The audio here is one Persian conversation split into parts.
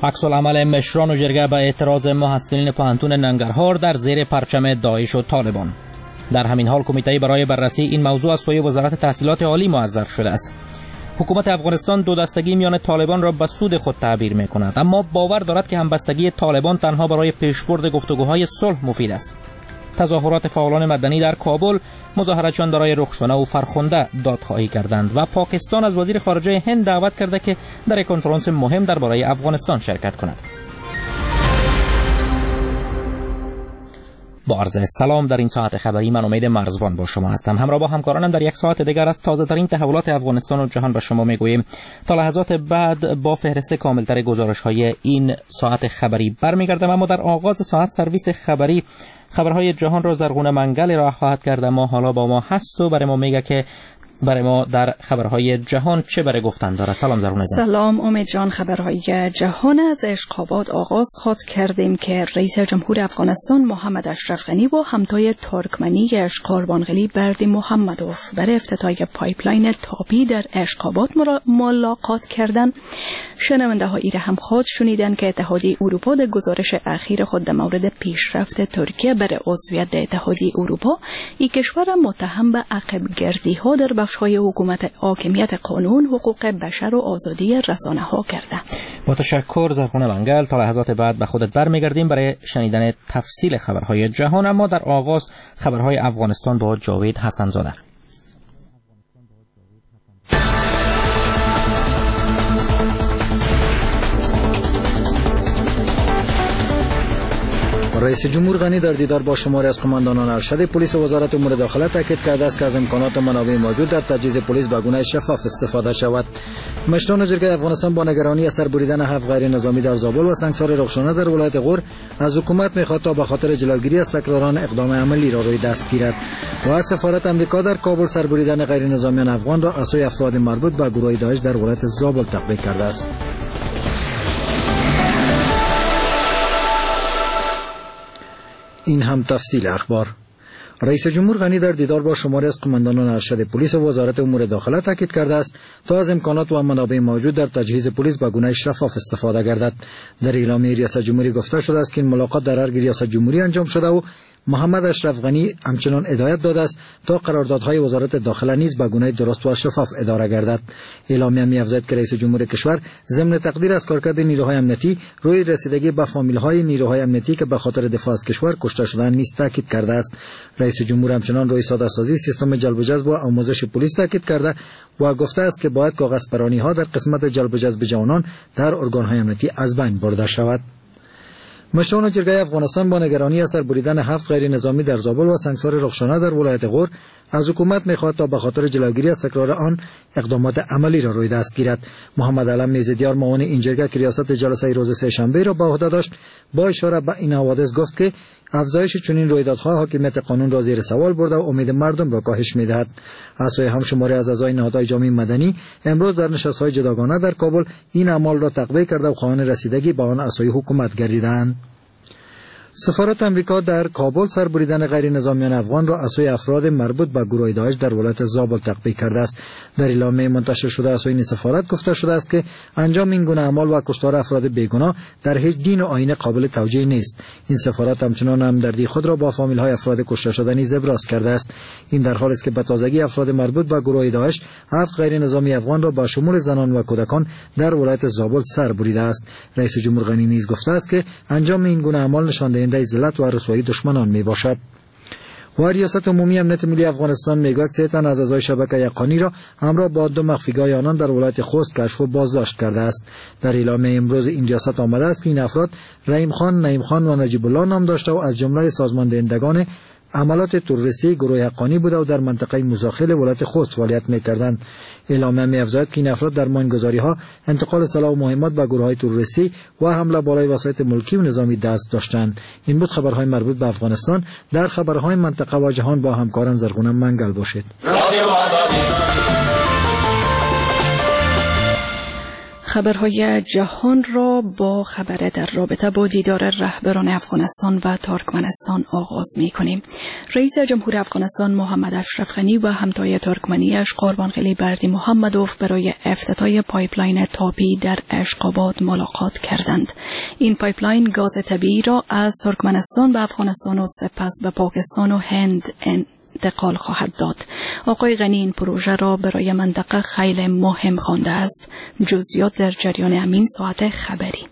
عکس‌العمل مشران و جرگه به اعتراض محصلین پانتون ننگرهار در زیر پرچم داعش و طالبان. در همین حال کمیته برای بررسی این موضوع از سوی وزارت تحصیلات عالی موظف شده است. حکومت افغانستان دو دستگی میان طالبان را به سود خود تعبیر می‌کند، اما باور دارد که همبستگی طالبان تنها برای پیشبرد گفتگوهای صلح مفید است. تظاهرات فعالان مدنی در کابل مظاهره‌شان برای رخشانه و فرخنده دادخواهی کردند و پاکستان از وزیر خارجه هند دعوت کرده که در کنفرانس مهم درباره افغانستان شرکت کند. با عرض سلام، در این ساعت خبری من امید مرزبان با شما هستم. همراه با همکارانم در یک ساعت دیگر از تازه ترین تحولات افغانستان و جهان به شما میگوییم. تا لحظات بعد با فهرست کاملتر گزارش های این ساعت خبری برمیگردم، اما در آغاز ساعت سرویس خبری خبرهای جهان را زرغون منگل را خواهد کرد. اما حالا با ما هست و برای ما میگه که برای ما در خبرهای جهان چه برای گفتن داره. سلام زرغونه جان. سلام امید جان. خبرهای جهان از اشقاباد آغاز خواهد کردیم که رئیس جمهور افغانستان محمد اشرف غنی و همتای ترکمنی اشقربانقلی بردی محمدوف برای افتتاح پایپلاین تاپی در اشقاباد ملاقات کردند. شنونده ها را هم خود شنیدن که اتحادیه اروپا در گزارش اخیر خود در مورد پیشرفت ترکیه برای عضویت در اتحادیه اروپا این کشور متهم به عقب گردی ها در بخش‌های حکومت حاکمیت قانون، حقوق بشر و آزادی رسانه‌ها کرده. با تشکر زرغونه منگل. تا لحظات بعد به خودت برمیگردیم برای شنیدن تفصیل خبرهای جهان، اما در آغاز خبرهای افغانستان با جاوید حسن‌زاده. رئیس جمهور غنی در دیدار با شماری از قماندانان ارشد پلیس و وزارت امور داخله تاکید کرده است که از امکانات و منابع موجود در تجهیز پلیس به گونه شفاف استفاده شود. مشران جرگه افغانستان با نگرانی از سربریدن 7 غیر نظامی در زابل و سنگسار رخشانه در ولایت غور از حکومت می‌خواد تا به خاطر جلوگیری از تکراران اقدام عملی را روی دست گیرد و از سفارت آمریکا در کابل سربریدن غیر نظامیان افغان را از سوی افراد مربوط به گروه داعش در ولایت زابل تقبیح کرده است. این هم تفصیل اخبار. رئیس جمهور غنی در دیدار با شماری از قماندانان ارشد پلیس و وزارت امور داخله تاکید کرده است تا از امکانات و منابع موجود در تجهیز پلیس به گونه شفاف استفاده گردد. در اعلامیه ریاست جمهوری گفته شده است که این ملاقات در ارگ ریاست جمهوری انجام شده و محمد اشرف غنی همچنان هدایت داده است تا قراردادهای وزارت داخله نیز به گونه درست و شفاف اداره گردد. اعلامیه می‌افزاید که رئیس جمهور کشور ضمن تقدیر از کارکرد نیروهای امنیتی روی رسیدگی به فامیل‌های نیروهای امنیتی که به خاطر دفاع از کشور کشته شدند نیز تاکید کرده است. رئیس جمهور همچنان روی ساده‌سازی سیستم جلب و جذب و آموزش پلیس تاکید کرده و گفته است که باید کاغذپرانی‌ها در قسمت جلب و جذب جوانان در ارگان‌های امنیتی از بین برده شود. مشران جرگه افغانستان با نگرانی از سربریدن 7 غیر نظامی در زابل و سنگسار رخشانه در ولایت غور از حکومت می‌خواد تا به خاطر جلوگیری از تکرار آن اقدامات عملی را روی دست گیرد. محمد علم میزدیار معاون این جرگه که ریاست جلسه روز سه‌شنبه را به عهده داشت با اشاره به این حوادث گفت که افزایش چنین رویدادها حاکمیت قانون را زیر سوال برده و امید مردم را کاهش می‌دهد. از سوی هم شماری از اعضای نهادهای جامعه مدنی امروز در نشست‌های جداگانه در کابل این اعمال را تقویه کرده و خواهان رسیدگی به آن از سوی حکومت گردیدند. سفارت آمریکا در کابل سربریدن غیر نظامیان افغان را از سوی افراد مربوط به گروه داعش در ولایت زابل تقبیح کرده است. در اعلامیه منتشر شده از سوی این سفارت گفته شده است که انجام این گونه اعمال و کشتار افراد بیگناه در هیچ دین و آیین قابل توجیه نیست. این سفارت همچنان همدردی خود را با فامیل‌های افراد کشته شده نیز ابراز کرده است. این در حالی است که به تازگی افراد مربوط به گروه داعش 7 غیر نظامی افغان را با شمول زنان و کودکان در ولایت زابل سربریده است. رئیس جمهور غنی نیز گفته است که انجام این گونه اعمال نشان دهنده ذلت و رسوایی دشمنان می باشد. و ریاست عمومی امنیت ملی افغانستان میگوید 3 تن از اعضای شبکه یقانی را همراه با 2 مخفیگاه آنان در ولایت خوست کشف و بازداشت کرده است. در اعلامیه امروز این ریاست آمده است که این افراد رحیم خان، نعیم خان و نجیب الله نام داشته و از جمله سازمان دهندگان عملات تروریستی گروه حقانی بوده و در منطقه مزاخل ولایت خوست فعالیت می‌کردند. اعلامیه می‌افزاید که این افراد در ماینگذاری‌ها، انتقال سلاح و مهمات به گروه‌های تروریستی و حمله بالای وسایط ملکی و نظامی دست داشتند. این بود خبرهای مربوط به افغانستان. در خبرهای منطقه و جهان با همکارم زرغونه منگل باشید. خبرهای جهان را با خبر در رابطه با دیدار رهبران افغانستان و ترکمنستان آغاز می‌کنیم. رئیس جمهور افغانستان محمد اشرف غنی و همتای ترکمنی‌اش قربانقلی بردی محمدوف برای افتتاح پایپلاین تاپی در اشقاباد ملاقات کردند. این پایپلاین گاز طبیعی را از ترکمنستان به افغانستان و سپس به پاکستان و هند انتقال خواهد داد. آقای غنی این پروژه را برای منطقه خیلی مهم خوانده است. جزئیات در جریان همین ساعت خبری.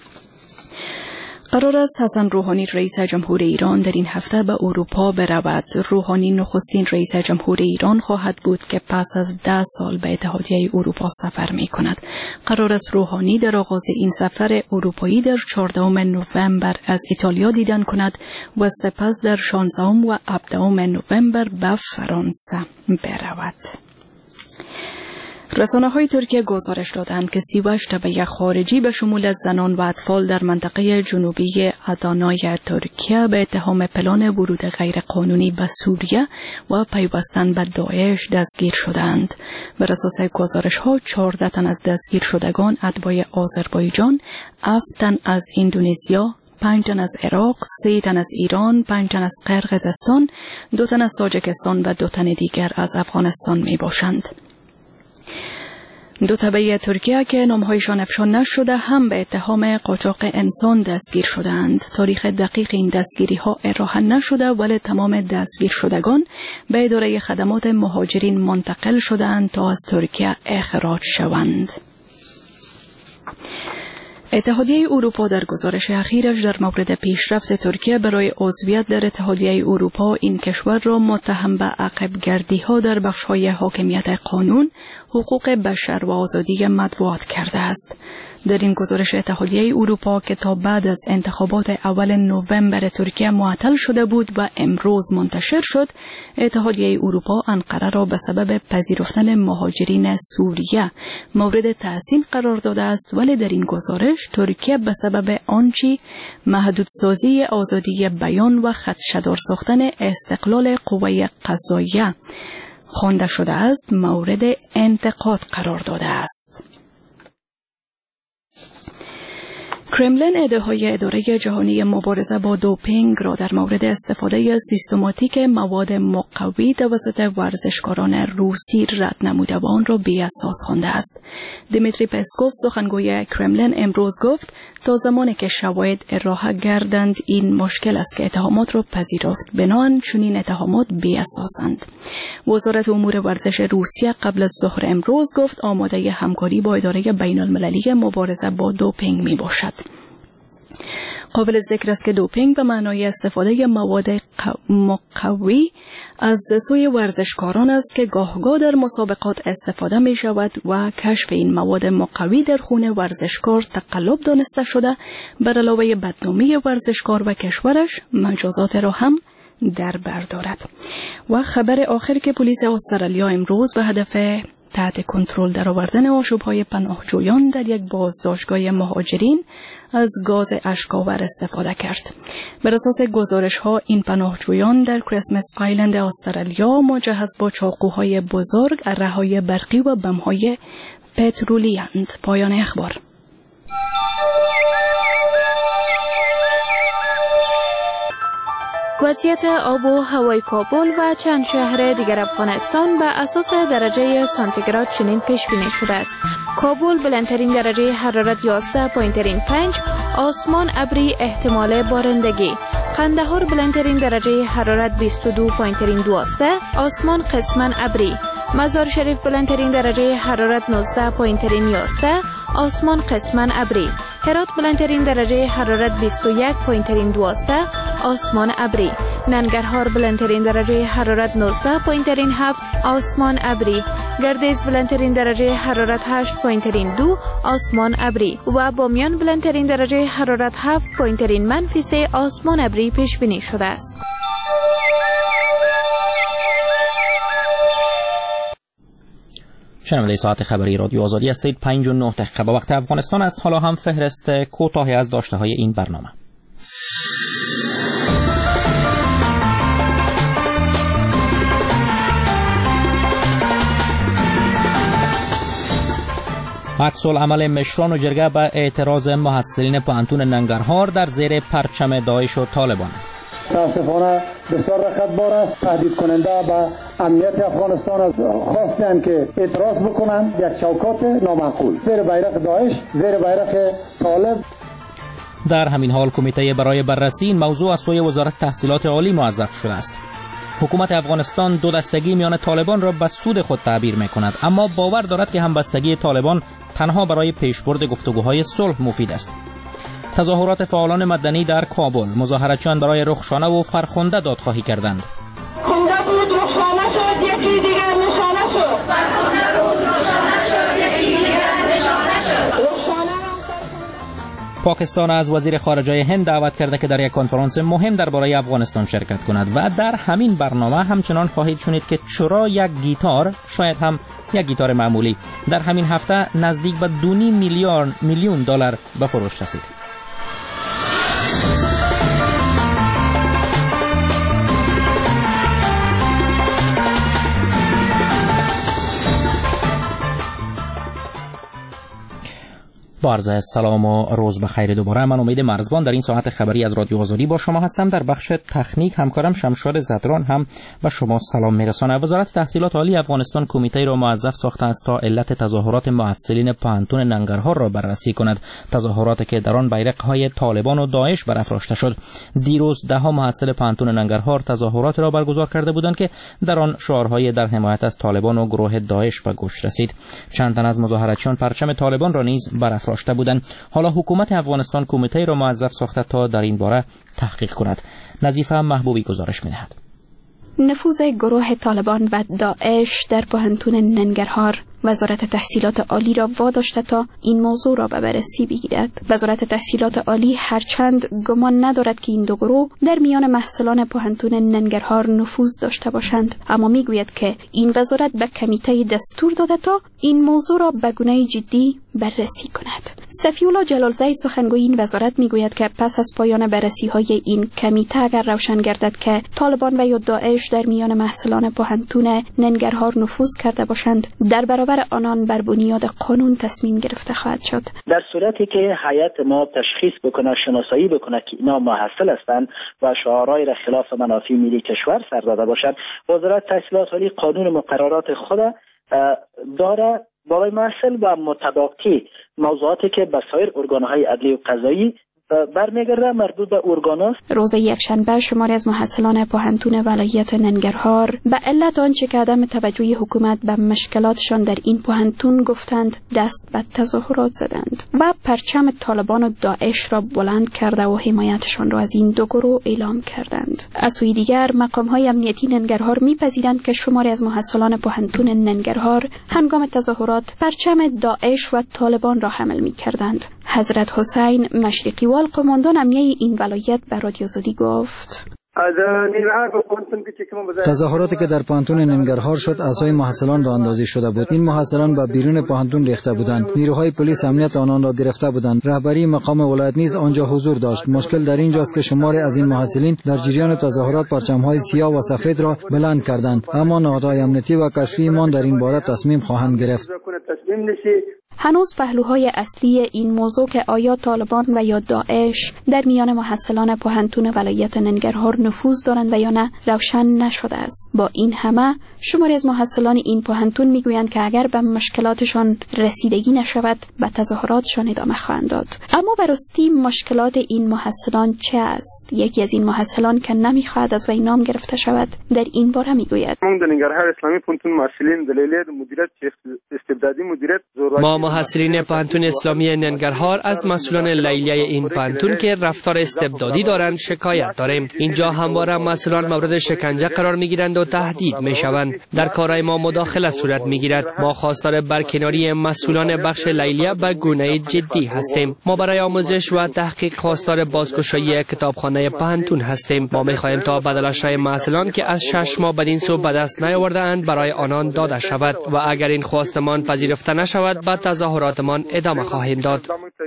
قرار است حسن روحانی رئیس جمهور ایران در این هفته به اروپا برود. روحانی نخستین رئیس جمهور ایران خواهد بود که پس از 10 سال به اتحادیه اروپا سفر می کند. قرار است روحانی در آغاز این سفر اروپایی در 14 نوامبر از ایتالیا دیدن کند و سپس در 16 و 17 نوامبر به فرانسه برود. رسانه‌های ترکیه گزارش دادند که 38 تبعه خارجی به شمول زنان و اطفال در منطقه جنوبی آدانای ترکیه به اتهام پلان ورود غیرقانونی به سوریه و پیوستن به داعش دستگیر شدند. بر اساس گزارش‌ها 14 تن از دستگیر شدگان اتباع آذربایجان، 7 تن از اندونزیا، 5 تن از عراق، 3 تن از ایران، 5 تن از قرقیزستان، 2 تن از تاجیکستان و 2 تن دیگر از افغانستان می باشند. 2 تبعه ترکیه که نامهایشان افشا نشده هم به اتهام قاچاق انسان دستگیر شدند. تاریخ دقیق این دستگیری ها ارائه نشده ولی تمام دستگیر شدگان به اداره خدمات مهاجرین منتقل شدند تا از ترکیه اخراج شوند. اتحادیه اروپا در گزارش اخیرش در مورد پیشرفت ترکیه برای عضویت در اتحادیه اروپا این کشور را متهم به عقب‌گردی‌ها در بخش‌های حاکمیت قانون، حقوق بشر و آزادی مطبوعات کرده است. در این گزارش اتحادیه اروپا که تا بعد از انتخابات اول نوامبر ترکیه معطل شده بود و امروز منتشر شد، اتحادیه اروپا انقره را به سبب پذیرفتن مهاجرین سوریه مورد تحسین قرار داده است، ولی در این گزارش ترکیه به سبب آنچه محدودسازی آزادی بیان و خدشه‌دار ساختن استقلال قوه قضاییه خوانده شده است مورد انتقاد قرار داده است. کرملین ادعاهای اداره جهانی مبارزه با دوپینگ را در مورد استفاده سیستماتیک مواد مقوی توسط ورزشکاران روسی رد نموده و آن را بی‌اساس خوانده است. دیمیتری پسکوف سخنگوی کرملین امروز گفت تا زمانی که شواهد ارائه گردند این مشکل است که اتهامات را پذیرفت. بنابراین چنین اتهامات بی‌اساسند. وزارت امور ورزش روسیه قبل از ظهر امروز گفت آماده همکاری با اداره بین‌المللی مبارزه با دوپینگ می باشد. قابل ذکر است که دوپینگ به معنای استفاده مواد مقوی از سوی ورزشکاران است که گاهگاه در مسابقات استفاده می شود و کشف این مواد مقوی در خون ورزشکار تقلب دانسته شده. بر علاوه بدنامی ورزشکار و کشورش مجازات را هم در بر دارد. و خبر آخر که پلیس استرالیا امروز به هدف تحت کنترل درآوردن آشوب‌های پناهجویان در یک بازداشتگاه مهاجرین از گاز اشک‌آور استفاده کرد. بر اساس گزارش‌ها این پناهجویان در کریسمس آیلند استرالیا مجهز با چاقوهای بزرگ، اره‌های برقی و بم‌های پترولی اند. پایان اخبار. وضعیت آب و هوای کابل و چند شهر دیگر افغانستان به اساس درجه سانتیگراد چنین پیش بینی شده است. کابل بلندترین درجه حرارت 11.5، آسمان ابری احتمال بارندگی. قندهار بلندترین درجه حرارت 22.2 است، آسمان قسما ابری. مزار شریف بلندترین درجه حرارت 19.9 است، آسمان قسما ابری. هرات بلندترین درجه حرارت 21.2 است، آسمان ابری. ننگرهار بلندترین درجه حرارت 19.7، آسمان ابری. گردیز بلندترین درجه حرارت 8.2، آسمان ابری. و بامیان بلندترین درجه حرارت 7.-، آسمان ابری پیش بینی شده است. شنونده ساعت خبری رادیو آزادی هستید. 5:09 دقیقه به وقت افغانستان است. حالا هم فهرست کوتاهی از داشته‌های این برنامه. عکس‌العمل مشران و جرگه به اعتراض محصلین پانتون ننگرهار در زیر پرچم داعش و طالبان. متاسفانه بسیار رقتبار است. تهدید کننده به امنیت افغانستان خواستند که اعتراض بکنند. یک چوکات نامعقول زیر بیرق داعش، زیر بیرق طالب. در همین حال کمیته برای بررسی این موضوع از سوی وزارت تحصیلات عالی موظف شده است. حکومت افغانستان دو دستگی میان طالبان را به سود خود تعبیر می‌کند، اما باور دارد که همبستگی طالبان تنها برای پیشبرد گفتگوهای صلح مفید است. تظاهرات فعالان مدنی در کابل، مظاهرچیان برای رخشانه و فرخنده دادخواهی کردند. خونده بود رخشانه شد، یکی دیگر نشانه شد. پاکستان از وزیر خارجه هند دعوت کرده که در یک کنفرانس مهم درباره افغانستان شرکت کند و در همین برنامه همچنان خواهید شنید که چرا یک گیتار، شاید هم یک گیتار معمولی، در همین هفته نزدیک به 2.5 میلیون دلار به فروش رسید. با عرض سلام و روز بخیر دوباره. من امید مرزبان در این ساعت خبری از رادیو آزادی با شما هستم. در بخش تکنیک همکارم شمشاد زدران هم به شما سلام میرساند. وزارت تحصیلات عالی افغانستان کمیته را موظف ساخته است تا علت تظاهرات محصلین پانتون ننگرهار را بررسی کند. تظاهراتی که در آن بیرق‌های طالبان و داعش برافراشته شد. دیروز ده‌ها محصل پانتون ننگرهار تظاهرات را برگزار کرده بودند که در آن شعارهای در حمایت از طالبان و گروه داعش به گوش رسید. چند تن از مظاهرچیان پرچم طالبان را نیز برافراشته بودند. حالا حکومت افغانستان کمیته را موظف ساخته تا در این باره تحقیق کند. نظیفه محبوبی گزارش می‌دهد. نفوذ گروه طالبان و داعش در پانتون ننگرهار وزارت تحصیلات عالی را واداشته تا این موضوع را به بررسی بگیرد. وزارت تحصیلات عالی هرچند گمان ندارد که این دو گروه در میان محصلان پانتون ننگرهار نفوذ داشته باشند، اما میگوید که این وزارت به کمیته دستور داده تا این موضوع را به گونه جدی بررسی کند. صفی‌الله جلالزی سخنگوی این وزارت میگوید که پس از پایان بررسی‌های این کمیته اگر روشن گردد که طالبان و یا داعش در میان محصلان پانتون ننگرهار نفوذ کرده باشند، در برابر آنان بر بنیاد قانون تصمیم گرفته خواهد شد. در صورتی که هیئت ما تشخیص بکنه، شناسایی بکنه که اینا محصل هستند و شعارهای را خلاف منافع ملی کشور سر داده باشند، وزارت تحصیلات عالی قانون مقررات خود داره برای محصل و متباقی موضوعاتی که به سایر ارگان‌های عدلی و قضایی برمیگرده مربوط به ارگاناست. روز یکشنبه شماری از محصلان پانتون ولایت ننگرهار به علت آنچه که عدم توجه حکومت به مشکلاتشان در این پانتون گفتند دست به تظاهرات زدند و پرچم طالبان و داعش را بلند کرده و حمایتشان را از این دو گروه اعلام کردند. از سوی دیگر مقام‌های امنیتی ننگرهار می‌پذیرند که شماری از محصلان پانتون ننگرهار هنگام تظاهرات پرچم داعش و طالبان را حمل می‌کردند. حضرت حسین مشرقی قماندان امنیه این ولایت به رادیو آزادی گفت: تظاهراتی که در پانتون ننگرهار شد عصای محصلان را اندازی شده بود. این محصلان به بیرون پانتون ریخته بودند. نیروهای پلیس امنیت آنان را گرفته بودند. رهبری مقام ولایت نیز آنجا حضور داشت. مشکل در اینجاست که شماری از این محصلین در جریان تظاهرات پرچم‌های سیاه و سفید را بلند کردند، اما نهادهای امنیتی و کشفی مان در این باره تصمیم خواهند گرفت. هنوز پهلوهای اصلی این موضوع که آیا طالبان و یا داعش در میان محصلان پانتون ولایت ننگرهار نفوذ دارند و یا نه روشن نشده است. با این همه شماری از محصلان این پانتون میگویند که اگر به مشکلاتشان رسیدگی نشود به تظاهراتشان ادامه خواهند داد. اما براستی مشکلات این محصلان چه است؟ یکی از این محصلان که نمیخواهد از وی نام گرفته شود در این باره میگوید: ما محصلین پانتون اسلامی ننگرهار از مسئولان لیلیه این پانتون که رفتار استبدادی دارند شکایت داریم. اینجا همواره مسئولان مورد شکنجه قرار میگیرند و تهدید میشوند. در کارهای ما مداخله صورت میگیرد. ما خواستار برکناری مسئولان بخش لیلیه به گونه جدی هستیم. ما برای آموزش و تحقیق خواستار بازگشایی کتابخانه پانتون هستیم. ما میخواهیم تا بدلش‌های مسئولان که از 6 ماه بدین سو به دست نیاورده‌اند برای آنان داده شود و اگر این خواستمان پذیرفته نشود به تظاهراتمان ادامه خواهیم داد.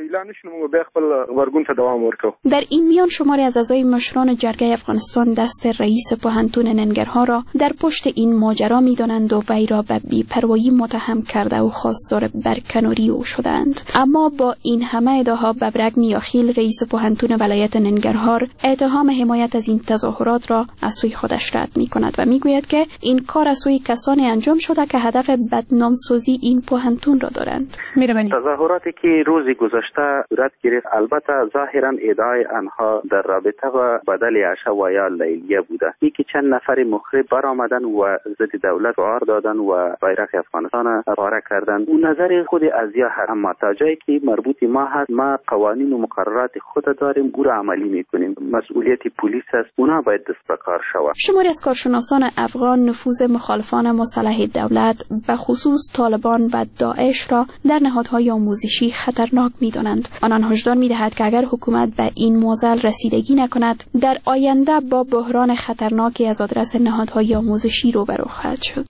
در این میان شماری از اعضای مشران جرگه افغانستان دست رئیس پوهنتون ننگرهار را در پشت این ماجرا می‌دانند و وی را به بی‌پروایی متهم کرده و خواستار برکناری او شدند. اما با این همه ادعاها ببرک میاخیل رئیس پوهنتون ولایت ننگرهار اتهام حمایت از این تظاهرات را از سوی خودش رد می‌کند و میگوید که این کار از سوی کسانی انجام شده که هدف بدنامسازی این پوهنتون را دارند. تظاهراتی که روز گذشته صورت گرفت البته ظاهرا ادعای آنها در رابطه با بدل عشه و یا لیلیه بوده. یکی چند نفر مخرب برآمدن و ضد دولت شعار دادن و بیرق افغانستان پاره کردن. اون نظر خود ازیا هست، اما تا جایی که مربوط ما هست ما قوانین و مقررات خود داریم او را عملی میکنیم. مسئولیت پلیس است، اونا باید دست به کار شود. شماری از کارشناسان افغان نفوذ مخالفان مسلح دولت به خصوص طالبان و داعش را در نهادهای آموزشی خطرناک می‌دانند. آنان هشدار می‌دهد که اگر حکومت به این معضل رسیدگی نکند در آینده با بحران خطرناکی از آدرس نهادهای آموزشی روبرو خواهد شد.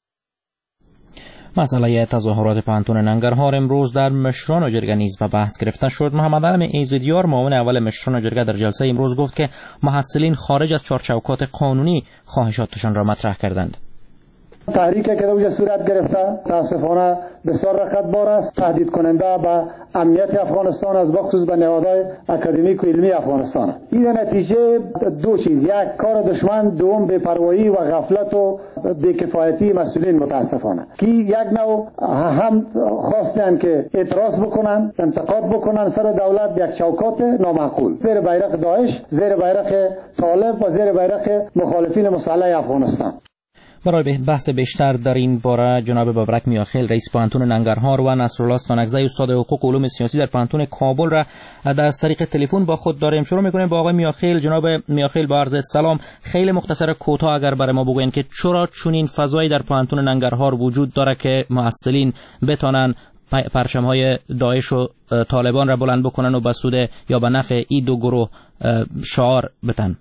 مسئله تظاهرات پوهنتون ننگرهار امروز در مشران جرگه نیز به بحث گرفته شد. محمد علم ایزدیار معاون اول مشران جرگه در جلسه امروز گفت که محصلین خارج از چارچوکات قانونی خواهشاتشان را مطرح کردند. تحریک که در صورت گرفته تاسفانه بسیار رقتبار است، تهدید کننده به امنیت افغانستان از بخصوص به نهادهای اکادمیک و علمی افغانستان. این نتیجه دو چیز، یک کار دشمن، دوم بی‌پروایی و غفلت و بی‌کفایتی مسئولین متاسفانه که یک نوع هم خواستند که اعتراض بکنن، انتقاد بکنن سر دولت یک چوکات نامعقول زیر بیرق داعش، زیر بیرق طالب و زیر بیرق مخالفین مسلح افغانستان. برای بحث بیشتر در این باره جناب ببرک میاخیل رئیس پوهنتون ننگرهار و نصرالله استانکزی استاد حقوق علوم سیاسی در پوهنتون کابل را از طریق تلفن با خود داریم. شروع می‌کنیم با آقای میاخیل. جناب میاخیل با عرض سلام، خیلی مختصر کوتاه اگر برای ما بگوین که چرا چنین فضایی در پوهنتون ننگرهار وجود داره که محصلین بتونن پرچم‌های داعش و طالبان را بلند بکنن و به سود یا به نفع این دو گروه شعار بدن.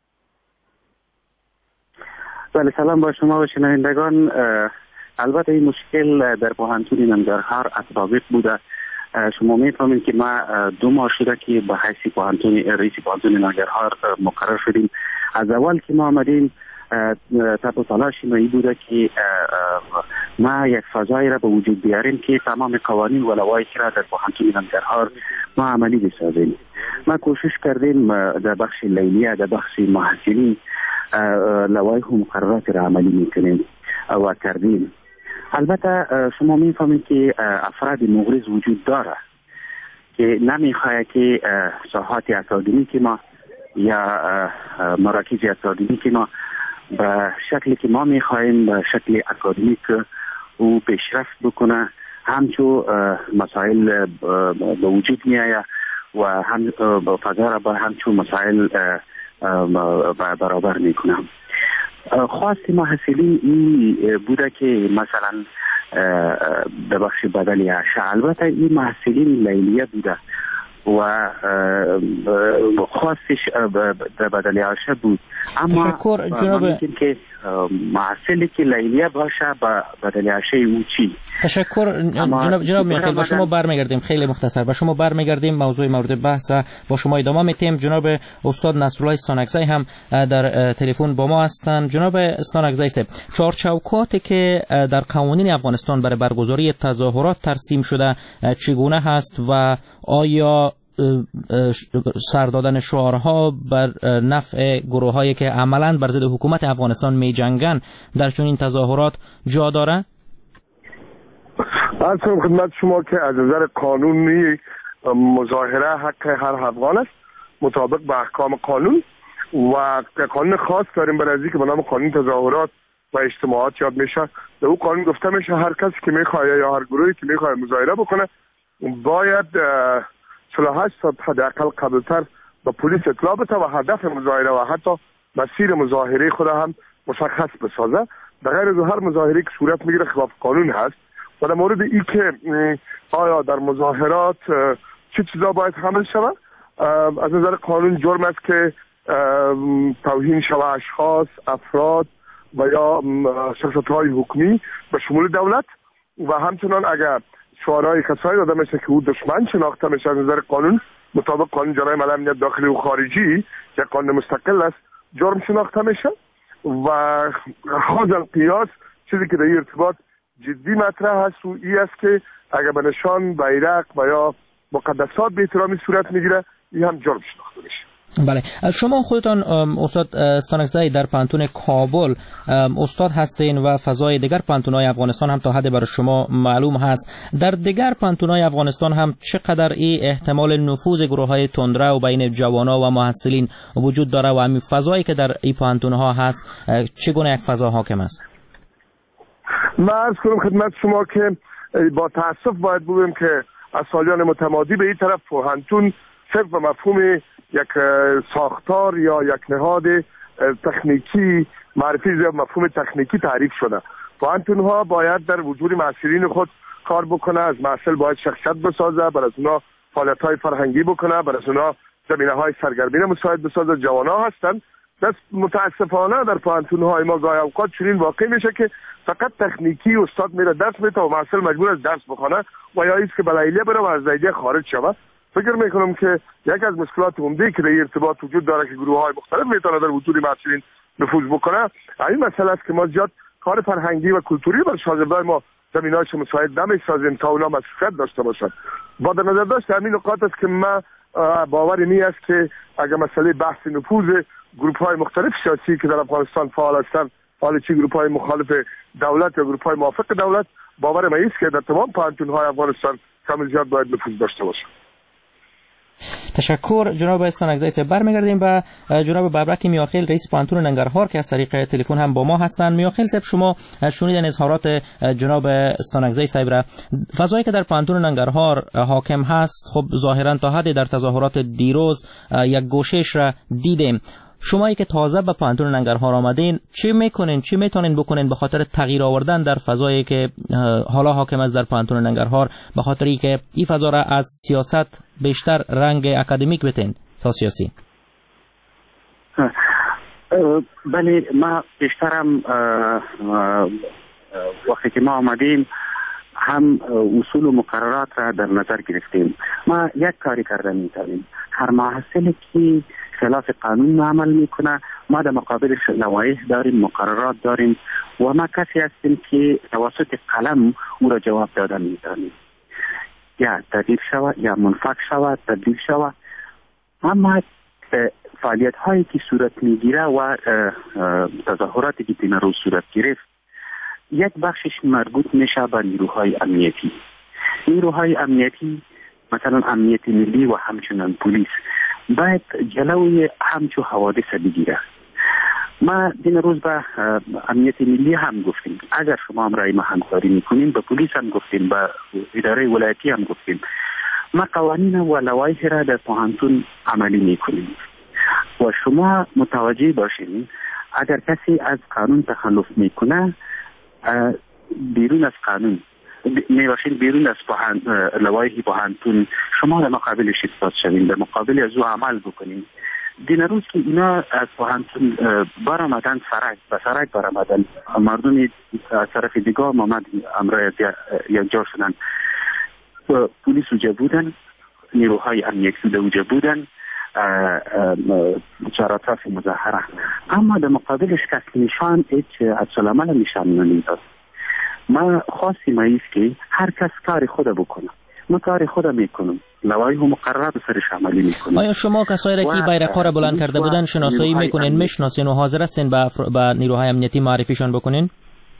بله، سلام با شما و شنوندگان. البته این مشکل در پوهنتون ننگرهار سابق بوده. شما میفهمید که ما 2 ماه شده که به حیث رئیس پوهنتون ننگرهار مقرر شدیم. از اول که ما آمدیم تب و تلاش ما این بوده که ما یک فضایی را به وجود بیاریم که تمام قوانین و لوایحی را در پوهنتون ننگرهار ما عملی بسازیم. ما کوشش کردیم در بخش لیلیه، در بخش محصلین لوایح و مقررات را عملی میکنیم و کردیم. البته شما میفهمید که افراد مغرض وجود داره که نمیخواه که ساحات اکادمیک ما یا مراکز اکادمیک ما به شکلی که ما میخواهیم به شکل اکادمیک او پیشرفت بکنه، همچون مسائل به وجود میآید و هم فضا را به همچون مسائل برابر میکنم. خواست محصلین این بوده که مثلا به بخش بدل عشه، البته این محصلین لیلیه بوده و خواستش در بدل عشه بود، اما تشکر جناب که محصلی که لیلیه باشه با بدل عشه او چی. تشکر جناب میاخیل. با شما برمیگردیم، خیلی مختصر با شما برمیگردیم، موضوع مورد بحث با شما ادامه میدیم. جناب استاد نصرالله استانکزی هم در تلفن با ما هستند. جناب استانکزی صاحب، چارچوکاتی که در قوانین افغانستان برای برگزاری تظاهرات ترسیم شده چگونه هست و آیا سر دادن شعارها بر نفع گروه‌هایی که عملاً بر ضد حکومت افغانستان می‌جنگن در چنین تظاهرات جا داره؟ عرض کنم خدمت شما که از نظر قانونی مظاهره حق هر افغان است مطابق به احکام قانون و قانون خاص داریم برای ازی که به نام قانون تظاهرات و اجتماعات یاد میشه. در اون قانون گفته میشه هر کسی که میخواد یا هر گروهی که میخواد مظاهره بکنه باید 48 ساعت حداقل قبلتر به پلیس اطلاع بده و هدف مظاهره و حتی مسیر مظاهره خود هم مشخص بسازه. در غیر از هر مظاهره که صورت میگیره خلاف قانون هست. و در مورد این که آیا در مظاهرات چه چیزا باید حمل شود، از نظر قانون جرم است که توهین شود اشخاص، افراد و یا شخصیت‌های حکومی به شمول دولت و همچنان اگر شعارهای کسایی داده میشه که او دشمن شناخته میشه از نظر قانون، مطابق قانون جرایم علیه امنیت داخلی و خارجی که قانون مستقل است جرم شناخته میشه و خواهد قیاس چیزی که در این ارتباط جدی مطرح هست و این است که اگر به نشان بیرق و یا مقدسات به احترامی صورت میگیره این هم جرم شناخته میشه. بله، شما خودتان استاد استانکزی در پانتون کابل استاد هستین و فضای دیگر پانتون‌های افغانستان هم تا حد برای شما معلوم هست. در دیگر پانتون‌های افغانستان هم چقدر این احتمال نفوذ گروه‌های تندرو بین جوانا و محصلین وجود داره و همین فضایی که در این پانتون‌ها هست چگونه یک فضا حاکم است؟ من عرض کنم خدمت شما که با تأسف باید بگویم که از سالیان متمادی به این طرف پانتون صرف و مفهوم یک ساختار یا یک نهاد تکنیکی معرفی زیر مفهوم تکنیکی تعریف شده. پانتون‌ها باید در وجود محصلین خود کار بکنه، از محصل باید شخصیت بسازه، برای اونا فعالیت‌های فرهنگی بکنه، برای اونا زمینه‌های سرگرمی مساعد بسازه. جوانا هستن دست متاسفانه در پانتون‌های ما گاهی اوقات چنین واقع میشه که فقط تکنیکی استاد میره درس میده و محصل مجبور است درس بخونه و یا ایست که بلایلیه بره و از دایره خارج شود. فکر میکنم که یک از مشکلات عمده که در ارتباط وجود داره که گروه‌های مختلف میتونه در وجود محصلین نفوذ بکنه این مسئله است که ما زیاد کار فرهنگی و کلتوری بر شاگردای ما زمینه‌اش مساعد نمی‌سازیم تا اونا مسئولیت داشته باشند. با در نظر داشت همین نکات است که ما باور این است که اگر مسئله بحث نفوذ گروه‌های مختلف سیاسی که در افغانستان فعال هستند، حالا چه گروه‌های مخالف دولت یا گروه‌های موافق دولت، باور ما است که در تمام پانتون‌های افغانستان کم زیاد باید نفوذ داشته باشند. تشکر جناب استانکزی صاحب. برمیگردیم به جناب ببرک میاخیل رئیس پانتون ننگرهار که از طریق تلفن هم با ما هستند. میاخیل صاحب، شما شنیدن اظهارات جناب استانکزی صاحب را. فضایی که در پانتون ننگرهار حاکم هست خب ظاهرا تا حدی در تظاهرات دیروز یک گوشش را دیدیم. شمایی که تازه به پانتون ننگرهار آمدین چی میکنین، چی میتونین بکنین به خاطر تغییر آوردن در فضایی که حالا حاکم است در پانتون ننگرهار، به خاطری که این فضا را از سیاست بیشتر رنگ اکادمیک بتین تا سیاسی؟ بله، ما بیشترم وقتی که ما آمدیم هم اصول و مقررات را در نظر گرفتیم. ما یک کاری کرده میتونیم، هر محصلی که خلاف قانون عمل میکنه ما در مقابلش لوایح داریم، مقررات داریم و ما کسی هستیم که توسط قلم او را جواب دادن میتونیم، یا تدبیر شود یا منفک شود تبدیل شود. اما فعالیت هایی که صورت میگیره و تظاهراتی که این روز صورت گرفت یک بخشش مربوط میشه به نیروهای امنیتی. نیروهای امنیتی مثلا امنیت ملی و همچنان پلیس باید جلوی همچو حوادث بگیره. ما این روز به امنیت ملی هم گفتیم اگر شما امرای ما همکاری میکنیم، به پلیس هم گفتیم، به اداره ولایتی هم گفتیم، ما قوانین و لوایح را در پانتون عملی میکنیم و شما متوجه باشین اگر کسی از قانون تخلف میکنه بیرون از قانون میباشین، بیرون از لوایح پانتون شما در مقابلش ایستاد شوین، در مقابل از او عمل بکنین. دین روز که اینا از پانتون برآمدن به سرک برآمدن، مردم از طرف دیگه آمد امرای یک جا شدن، پلیس اوجه بودن، نیروهای امنیتی اوجه بودن، چهارطرف مظاهره، اما در مقابلش کس نشان هیچ عکس‌العمل نشان نمیداد. ما خاصی ما ایست که هر کس کار خود بکنه. ما کار خود میکنم، لوایح و مقررات سرش عملی میکنم. آیا شما کسایی را که بیرق‌ها را بلند کرده بودن شناسایی میکنین، میشناسین و حاضر هستین به نیروهای امنیتی معرفیشان بکنین؟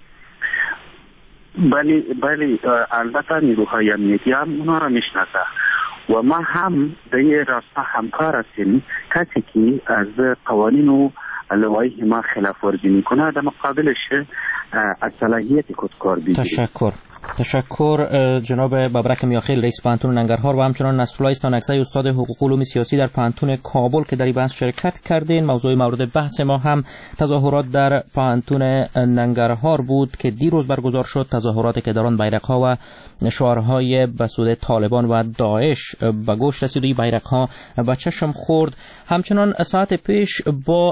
بله البته نیروهای امنیتی هم اونا را میشناسه و ما هم در این راستا همکار هستیم. کسی که از قوانین و لوایح ما خلاف ورزی میکنه در مقابلش از صلاحیت خودکار بگیریم. تشکر جناب ببرک میاخیل رئیس پانتون ننگرهار و همچنان نصرالله استانکزی استاد حقوق علوم سیاسی در پانتون کابل که در این بحث شرکت کردین. موضوع مورد بحث ما هم تظاهرات در پانتون ننگرهار بود که دیروز برگزار شد، تظاهراتی که در آن بیرق‌ها و شعارهای به سود طالبان و داعش به گوش رسید. این بیرق‌ها به چشم خورد. همچنان ساعت پیش با عبدالقادر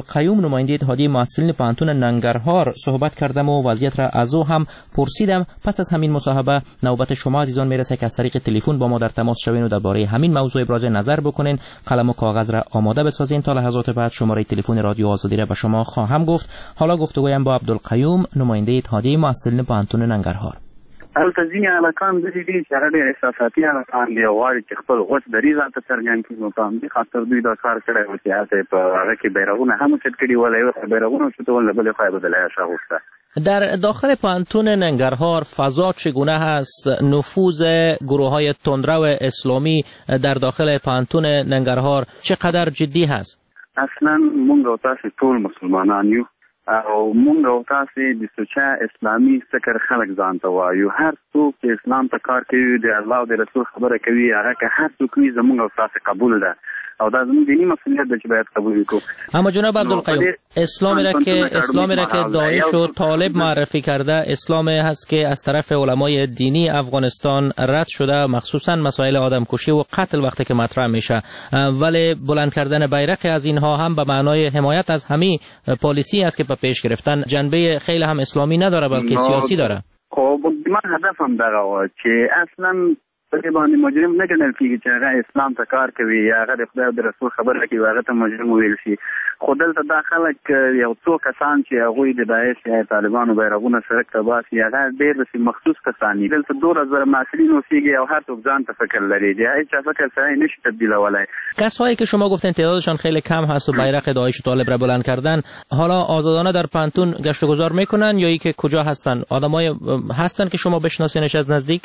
عبدالقیوم نماینده اتحادیه محصلین پانتون ننگرهار صحبت کردم و وضعیت را از او هم پرسیدم. پس از همین مصاحبه نوبت شما عزیزان میرسه که از طریق تلفن با ما در تماس شوین و درباره همین موضوع ابراز نظر بکنین. قلم و کاغذ را آماده بسازین. تا لحظات بعد شماره تلفن رادیو آزادی را به شما خواهم گفت. حالا گفتگویم با عبدالقیوم نماینده اتحادیه محصلین پانتون ننگرهار. البته ځینې هلکان داسې دي چې هغه ډېر احساساتي هلکان دي او غواړي چې خپل غوڅ دریځ هلته څرګند کړي. نو په همدې خاطر دوی دا کار کړی و چې هلته په هغه کې بیرغونه هم اوچت کړي ول، یو خوا بیرغونه اوچتول، له بلې خوا یې به د لایحه اغوسته. در داخل پانتون ننگرهار فضا چگونه هست؟ نفوذ گروه‌های تندرو اسلامی در داخل پانتون ننگرهار چقدر جدی هست؟ اصلا مونږ او تاسې ټول مسلمانان یو او مونږ او تاسې د سوچه اسلامي فکر خلک ځان ته وایو. هر څوک چې اسلام ته کار کوي، د الله او د رسول خبره کوي، هغه که هر څوک وي زمونږ او تاسې قبول ده او دا زموږ دینی مسئولیت ده چې باید قبول وکړو. اما جناب عبدالقیوم، اسلامی را که داعش و طالب معرفی کرده اسلام هست که از طرف علمای دینی افغانستان رد شده، مخصوصا مسائل آدمکشی و قتل وقتی که مطرح میشه، ولی بلند کردن بیرق از اینها هم به معنای حمایت از همین پالیسی است که به پیش گرفتن، جنبه خیلی هم اسلامی نداره بلکه سیاسی داره. خب من هدفم دغه و چې اصلا په باندې مجرم نه ګڼل کېږي چې هغه اسلام ته کار کوي یا هغه د خدای او د رسول خبره کوي، هغه ته مجرم ویل شي. خو دلته دا خلک یو څو کسان چې هغوی د داعش یا طالبانو بیرغونه سړک ته باسي، هغه ډېر داسې مخصوص کسان دي. دلته 2000 محصلین اوسېږي او هر څوک ځان ته فکر لري، د هیچ چا فکر سړی نشي تبدیلولی. کسایی که شما گفتین تعدادشان خیلی کم هست و بیرق داعش و طالب را بلند کردن، حالا آزادانه در پانتون گشت و گذار میکنن یا ای که کجا هستن؟ آدمای هستن که شما بشناسینش از نزدیک؟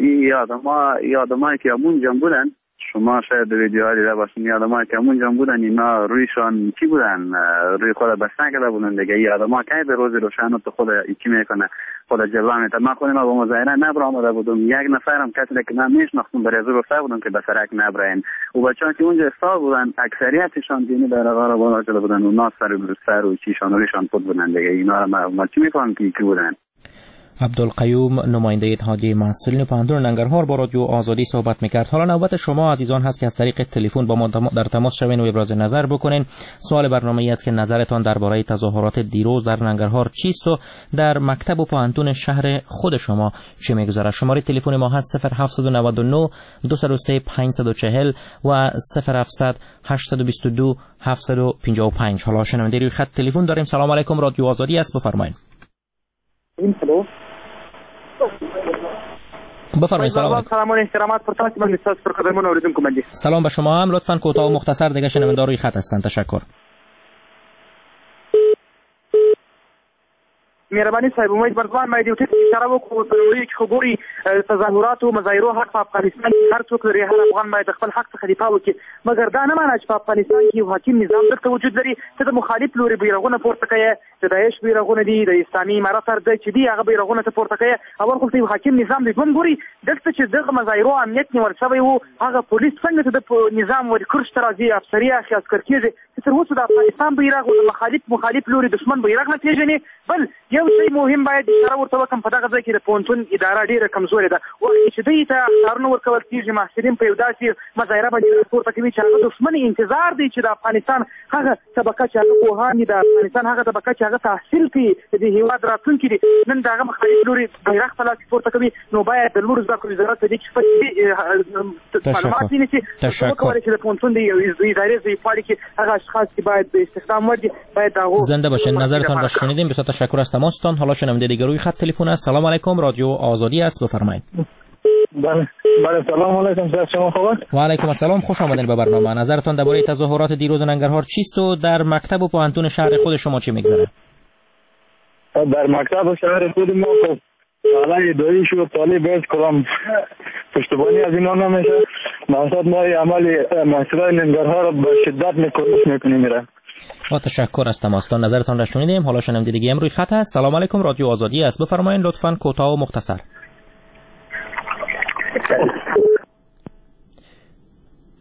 آدمایی که همونجا بودن، شما شاید ویدیوها دیده باشین، آدمایی که همونجا بودن اینا رویشان چی بودن؟ روی خود بستن کرده بودن دیگه. این آدما که به روز روشن تو خود چی میکنه، خود جلوه میته. من خودم با مظاهره نبر آمده بودم، یک نفرم کسی که من میشناختم برای زور گفته بودم که به سرک نبرین. و بچه‌ها که اونجا استاد بودن اکثریتشان دینی بیرقا را بالا شده بودن و ناس سر و چیشان رویشان خود بودن دیگه. اینا را ما چی میفهمم که کی بودن. عبدالقیوم نماینده اتحادیه محصلین پانتون ننگرهار با رادیو آزادی صحبت میکرد. حالا نوبت شما عزیزان هست که از طریق تلفن با ما در تماس شوین و ابراز نظر بکنین. سوال برنامه‌ای است که نظرتان درباره تظاهرات دیروز در ننگرهار چیست و در مکتب و پانتون شهر خود شما چه میگذره. شماره تلفن ما هست 0799 203 540 و 0700 822 755. حالا شنونده روی خط تلفن داریم. سلام علیکم، رادیو آزادی است، بفرمایید. بفرمایید. سلام و احترامات پر تاسو باندې تاسو پر قدمونو اوریدونکو باندې سلام به شما هم. لطفاً کوتاه و مختصر دیگه شنونده روی خط هستند. تشکر. مهرباني صاحب، امید برزوان ما دې ټکی اشاره وکړو په وړي کې خبري تظاهرات او مظاهرو حق په افغانستان کې هر څوک لري، هر افغان باید خپل حق څخه دفاع وکړي، مګر دا نه معنی چې په افغانستان کې یو حاکم نظام درته وجود لري چې د مخالف لوري بیرغونه پورته کوي، د داعش بیرغونه دي، د اسلامي امارت ارده چې دي هغه بیرغونه ته پورته کوي او ورته یو حاکم نظام دی. دوم ګوري دلته چې دغه مظاهرو امنیت نیول شوی وو، هغه پولیس څنګه ته د نظام ورکرش تر راځي، افسري اخی عسكر کېږي چې تر اوسه د افغانستان بیرغ او مخالف لوري دشمن بیرغ نه پیژني. بل یو شی مهم باید اشاره ورته وکړم، په دغه ځای کې د پونتون اداره ډېره کمزورې ده. وایي چې دوی ته کارونه ورکول کېږي، محصلین په یو داسې مظاهره باندې پورته کوي چې هغه دښمن انتظار دی چې د افغانستان هغه طبقه چې هغه پوهان دي، د افغانستان هغه طبقه چې هغه تحصیل کوي، د هېواد راتلونکي دي، نن د هغه مخالف لوري بیرغ په لاس کې پورته کوي. نو باید د لوړو زده کړو وزارت په دې کې معلومات ونیسي، وکولای چې د پونتون د ادارې ځایپاړي کې هغه اشخاص چې باید به استخدام وړي باید هغو زنده باشین. نظرتان را شنیدیم، بسیار تشکر از تماستان. حالا شنونده دیگه روی خط تلفن است. سلام علیکم، رادیو آزادی است، بفرمایید. بله سلام علیکم، صاحب شما خوبه؟ و علیکم السلام، خوش آمدید به برنامه. نظرتان درباره تظاهرات دیروز ننگرهار چیست و در مکتب و پانتون شهر خود شما چه میگذره؟ در مکتب و شهر خود ما خب حالا داعش و طالب از کلام پشتیبانی از اینا نمیشه. مقصد ما عمل محصولات ننگرهار را به شدت میکنیم میره. با تشکر از تماستان. نظرتان را شنیدیم. حالا شنونده دیگه هم روی خط هست. سلام علیکم، رادیو آزادی است، بفرمایید لطفاً کوتاه و مختصر.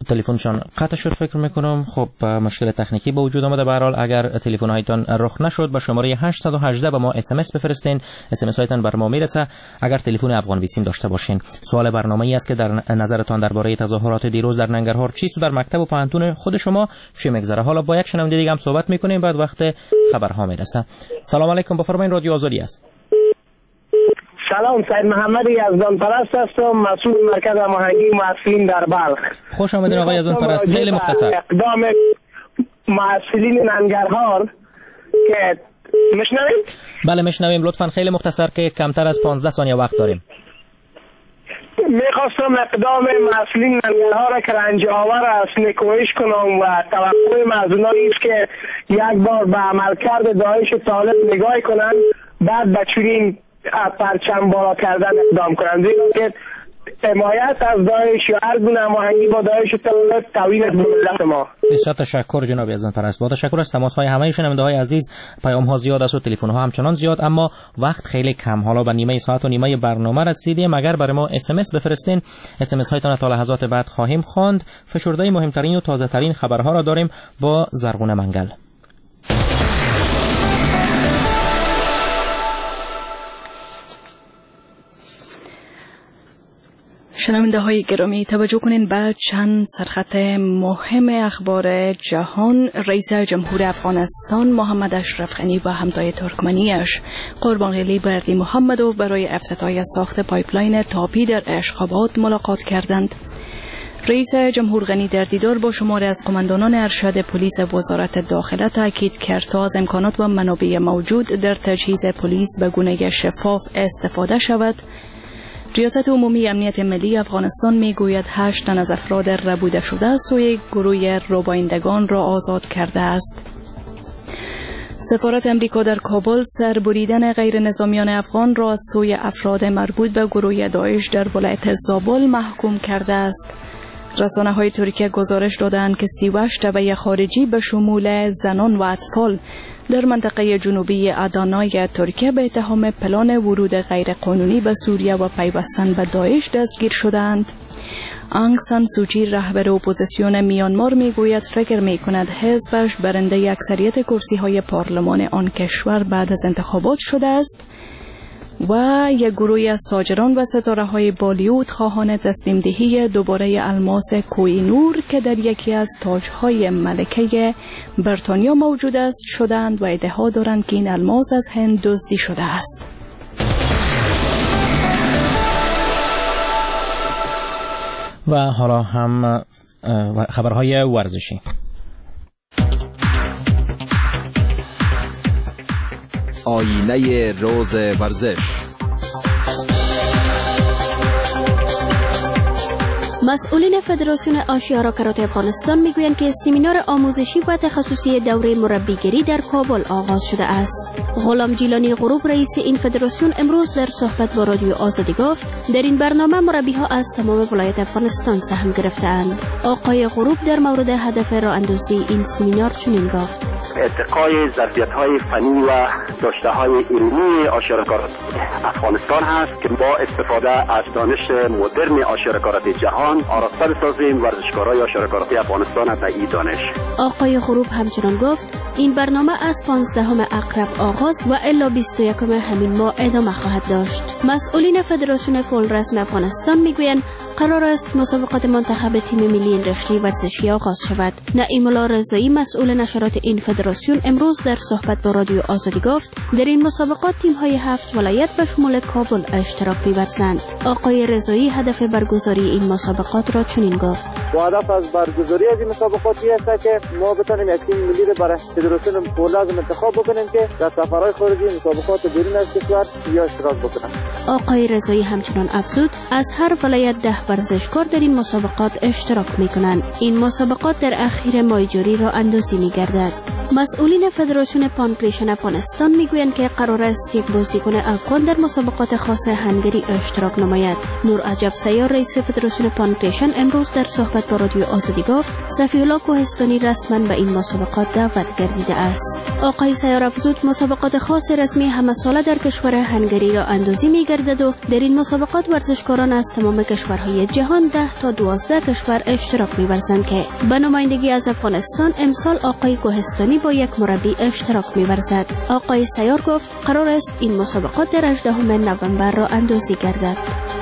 تلفنشان قطع شد فکر میکنم. خب مشکل تکنیکی به وجود آمده. به هر حال اگر تلفن هایتان رخ نشد به شماره 818 به ما SMS بفرستین. SMS هایتان بر ما میرسه اگر تلفن افغان ویسیم داشته باشین. سوال برنامه‌ای است که در نظرتان درباره تظاهرات دیروز در ننگرهار چیست و در مکتب و پانتون خود شما چه میگذره. حالا با یک شنونده دیگه هم صحبت میکنیم بعد وقت خبرها میرسه. سلام علیکم، بفرمایید. رادیو آزادی است. سلام، سید محمد یزدان پرست هستم، مسئول مرکز هماهنگی محصلین در بلخ. خوش آمدید آقای یزدان پرست. خیلی مختصر. اقدام محصلین ننگرهار که میشنوید؟ بله میشنویم. لطفاً خیلی مختصر که کمتر از 15 ثانیه وقت داریم. میخواستم اقدام محصلین ننگرهار را که رنج آور است نکوهش کنم و توقع از اونها است که یک بار به عملکرد داعش طالب نگاه کنند بعد به چنین پرچم بالا کردن اقدام کنند، زیرا که حمایت از داعش یا هر گونه هماهنگی با داعش طالب توهین است به ملت ما. بسیار تشکر جناب یزدان پرست. با تشکر از تماس های همه شنونده‌های عزیز. پیام ها زیاد است و تلفن ها همچنان زیاد، اما وقت خیلی کم. حالا به نیمه ساعت و نیمه برنامه رسیدیم. اگر برای ما SMS بفرستین SMS هایتان تا لحظات بعد خواهیم خواند. فشرده مهمترین و تازه ترین خبرها را داریم با زرغونه منگل. شنونده های گرامی توجه کنین به چند سرخط مهم اخبار جهان. رئیس جمهور افغانستان محمد اشرف غنی و همتای ترکمنیش قربانغلی بردی محمدوف برای افتتاح ساخت پایپلاین تاپی در اشخاباد ملاقات کردند. رئیس جمهور غنی در دیدار با شماری از قماندانان ارشد پلیس وزارت داخله تاکید کرد تا از امکانات و منابع موجود در تجهیز پلیس به گونه شفاف استفاده شود. ریاست عمومی امنیت ملی افغانستان میگوید 8 تن از افراد ربوده شده است و یک گروه روبایندگان را آزاد کرده است. سفارت امریکا در کابل سربریدن غیر نظامیان افغان را از سوی افراد مربوط به گروه داعش در ولایت زابل محکوم کرده است. رسانه‌های ترکیه گزارش دادند که 38 تبع خارجی به شمول زنان و اطفال در منطقه جنوبی ادانای ترکیه به اتهام پلان ورود غیرقانونی به سوریه و پیوستن به داعش دستگیر شدند. آنگ سان سوچی رهبر اپوزیسیون میانمار میگوید فکر میکند حزبش برنده اکثریت کرسی‌های پارلمان آن کشور بعد از انتخابات شده است و یک گروه از تاجران و ستاره‌های بالیوود خواهان تسلیم دهی دوباره الماس کوی نور که در یکی از تاج‌های ملکه بریتانیا موجود است شدند و ادعا دارند که این الماس از هند دزدی شده است. و حالا هم خبرهای ورزشی. آینه روز ورزش. مسئولین فدراسیون آشیارا کراته افغانستان میگویند که سمینار آموزشی و تخصصی دوره مربیگری در کابل آغاز شده است. غلام جیلانی غروب رئیس این فدراسیون امروز در صحبت با رادیو آزادی گفت در این برنامه مربی‌ها از تمام ولایت افغانستان سهم گرفتند. آقای غروب در مورد هدف راه اندازی این سمینار چنین گفت: ارتقای ظرفیت‌های فنی و داشته‌های علمی آشیارا کراته افغانستان هست که با استفاده از دانش مدرن آشیارا کراته جهان آراسته بسازیم ورزشکارای آشیارا کراته افغانستان از این دانش. آقای غروب همچنان گفت این برنامه از 15 اکرب آغاز و الی 21 همین ماه ادامه خواهد داشت. مسئولین فدراسیون فول رسم افغانستان میگویند قرار است مسابقات منتخب تیم ملی این رشته ورزشی آغاز شود. نعیم الله رضایی مسئول نشرات این فدراسیون امروز در صحبت با رادیو آزادی گفت در این مسابقات تیم‌های 7 ولایت به شمول کابل اشتراک می‌ورزند. آقای رضایی هدف برگزاری این مسابقات را چنین گفت: با هدف از برگزاری از این مسابقاتی است که ما بتونیم یک تیم ملی را برای فدراسیون فول رسم انتخاب بکنیم که در سفرهای خارجی مسابقات بیرون از کشور یا اشتراک بکنند. آقای رضایی همچنان افزود از هر ولایت 10 ورزشکار در این مسابقات اشتراک می‌کنند. این مسابقات در اخیر ماه جاری را اندازی می‌گردد. مسئولین فدراسیون پانکریشن افغانستان میگویند که قرار است یک بازیکن افغان در مسابقات خاص هنگری اشتراک نماید. نور عجب سیار رئیس فدراسیون پانکریشن امروز در صحبت صحبت با رادیو آزادی گفت صفی الله کوهستانی رسما به این مسابقات دعوت گردیده است. آقای سیارافزود مسابقات خاص رسمی همه ساله در کشور هنگری را اندازی می‌گردد و در این مسابقات ورزشکاران از تمام کشورهای جهان 10 تا 12 کشور اشتراک می‌ورزند که به نمایندگی از افغانستان امسال آقای کوهستانی با یک مربی اشتراک می‌ورزد. آقای سیار گفت قرار است این مسابقات در 18 نوامبر را اندازی گردد.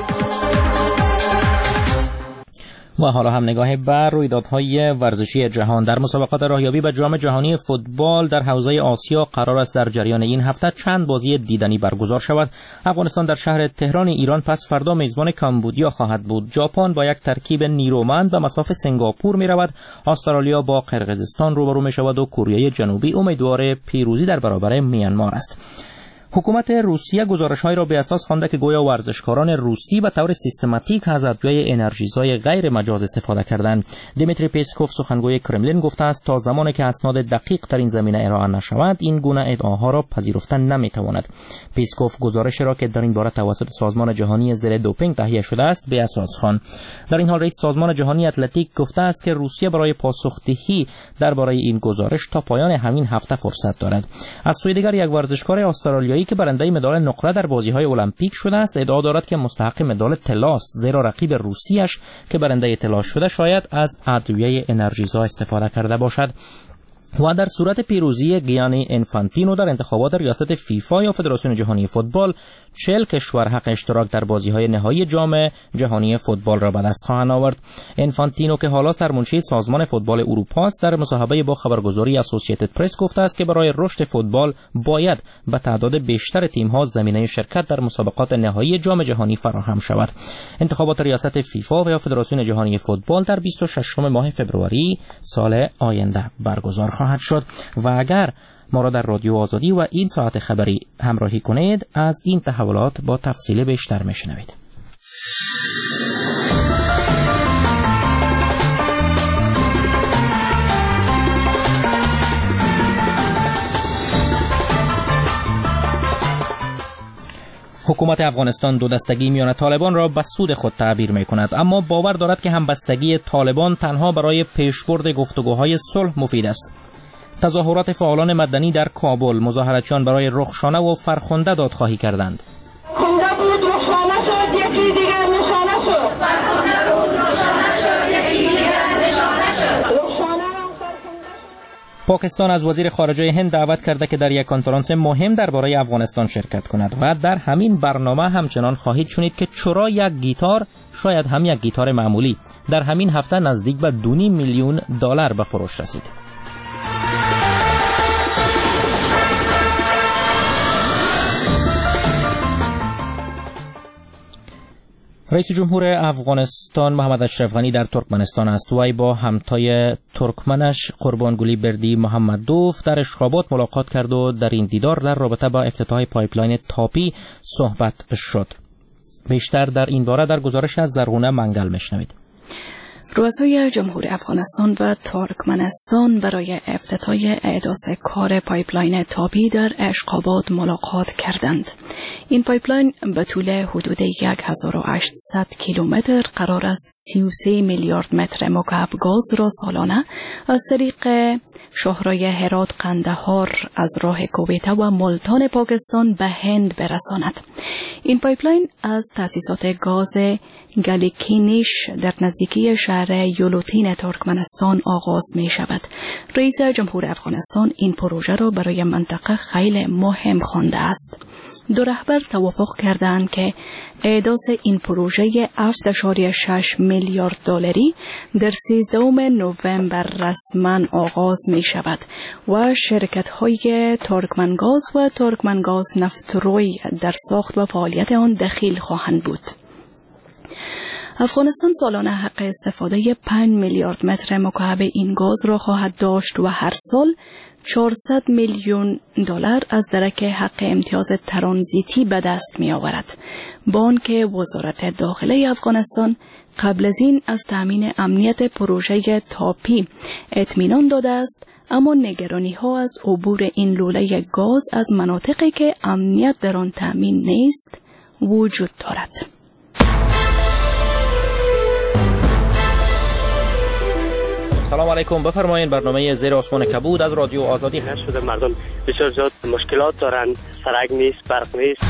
و حالا هم نگاه بر رویدادهای ورزشی جهان. در مسابقات راهیابی به جام جهانی فوتبال در حوزه آسیا قرار است در جریان این هفته چند بازی دیدنی برگزار شود. افغانستان در شهر تهران ایران پس فردا میزبان کامبودیا خواهد بود. ژاپن با یک ترکیب نیرومند به مساف سنگاپور می رود. استرالیا با قرقیزستان روبرو می شود و کره جنوبی امیدوار پیروزی در برابر میانمار است. حکومت روسیه گزارش‌هایی را به اساس خوانده که گویا ورزشکاران روسی به طور سیستماتیک از ادویه انرژیزای غیر مجاز استفاده کردند. دیمیتری پیسکوف سخنگوی کرملین گفته است تا زمانی که اسناد دقیق در این زمینه ارائه نشود این گونه ادعاها را پذیرفتن نمی‌تواند. پیسکوف گزارشی را که در این باره توسط سازمان جهانی ضد دوپینگ تهیه شده است به اساس خواند. در این حال رئیس سازمان جهانی اتلتیک گفته است که روسیه برای پاسخدهی درباره این گزارش تا پایان همین هفته فرصت دارد. از سوی دیگر یک ورزشکار استرالیایی که برنده مدال نقره در بازی‌های المپیک شده است ادعا دارد که مستحق مدال طلا است، زیرا رقیب روسیش که برنده طلا شده شاید از ادویه انرژیزا استفاده کرده باشد. و در صورت پیروزی گیانی انفانتینو در انتخابات ریاست فیفا یا فدراسیون جهانی فوتبال 40 کشور حق اشتراک در بازی‌های نهایی جام جهانی فوتبال را به دست خواهند آورد. انفانتینو که حالا سرمنشی سازمان فوتبال اروپا است در مصاحبه با خبرگزاری اسوسییتد پرس گفته است که برای رشد فوتبال باید به تعداد بیشتر تیم‌ها زمینه شرکت در مسابقات نهایی جام جهانی فراهم شود. انتخابات ریاست فیفا و یا فدراسیون جهانی فوتبال در 26 ماه فوریه سال آینده برگزار خواهد شد. و اگر ما را در رادیو آزادی و این ساعت خبری همراهی کنید از این تحولات با تفصیل بیشتر میشنوید. حکومت افغانستان دو دستگی میان طالبان را به سود خود تعبیر می کند، اما باور دارد که همبستگی طالبان تنها برای پیشبرد گفتگوهای صلح مفید است. تظاهرات فعالان مدنی در کابل مظاهرتچیان برای رخشانه و فرخنده دادخواهی کردند. خونده بود رخشانه شد یکی دیگر نشانه شد. پاکستان از وزیر خارجه هند دعوت کرده که در یک کنفرانس مهم درباره افغانستان شرکت کند و در همین برنامه همچنان خواهید شنید که چرا یک گیتار، شاید هم یک گیتار معمولی، در همین هفته نزدیک به 2.5 میلیون دلار به فروش رسید. رئیس جمهور افغانستان محمد اشرف غنی در ترکمنستان است. وی با همتای ترکمنش قربانگلی بردی محمدوف در اشخابات ملاقات کرد و در این دیدار در رابطه با افتتاح پایپلاین تاپی صحبت شد. بیشتر در این باره در گزارش از زرغونه منگل میشنوید. رؤسای جمهور افغانستان و ترکمنستان برای افتتاح احداث کار پایپلاین تاپی در اشخابات ملاقات کردند. این پایپلاین به طول حدود 1800 کیلومتر قرار است 33 میلیارد متر مکعب گاز را سالانه از طریق شهرهای هرات، قندهار از راه کویت و ملتان پاکستان به هند برساند. این پایپلاین از تأسیسات گاز گالیکینیش در نزدیکی شهر یولوتین ترکمنستان آغاز می شود. رئیس جمهور افغانستان این پروژه را برای منطقه خیلی مهم خوانده است. دو رهبر توافق کردند که احداث این پروژه 7.6 میلیارد دلاری در 13 نوامبر رسما آغاز می شود و شرکت‌های ترکمنگاز و ترکمنگاز نفتروی در ساخت و فعالیت آن دخیل خواهند بود. افغانستان سالانه حق استفاده 5 میلیارد متر مکعب این گاز را خواهد داشت و هر سال 400 میلیون دلار از درک حق امتیاز ترانزیتی به دست می آورد. با آنکه وزارت داخله افغانستان قبل از این از تامین امنیت پروژه تاپی اطمینان داده است، اما نگرانی ها از عبور این لوله گاز از مناطقی که امنیت در آن تامین نیست وجود دارد. سلام علیکم، بفرمایید. برنامه زیر آسمان کبود از رادیو آزادی هست. شده مردم بسیار زیاد مشکلات دارن، سرک نیست، برق نیست.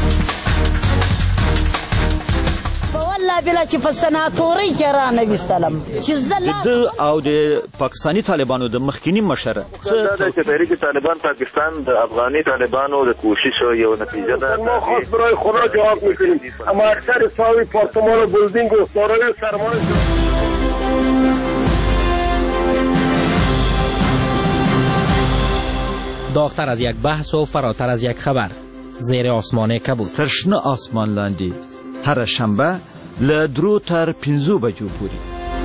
والله بلا چې په سناتوري کې را نویستلم چې د او د پاکستانی طالبانو د مخکینی مشر دا چې تحریک طالبان پاکستان د افغاني طالبانو د کوشش یو نتیجه ده. ما خاص برای خدا جواب میکنیم، اما اکثر ساوی پارتمان و بلدینگ و سارای سرمان داغتر از یک بحث و فراتر از یک خبر. زیر آسمان کبود. ترشنه آسمان لاندی هر شنبه له 3 تر 5 بجو پورې.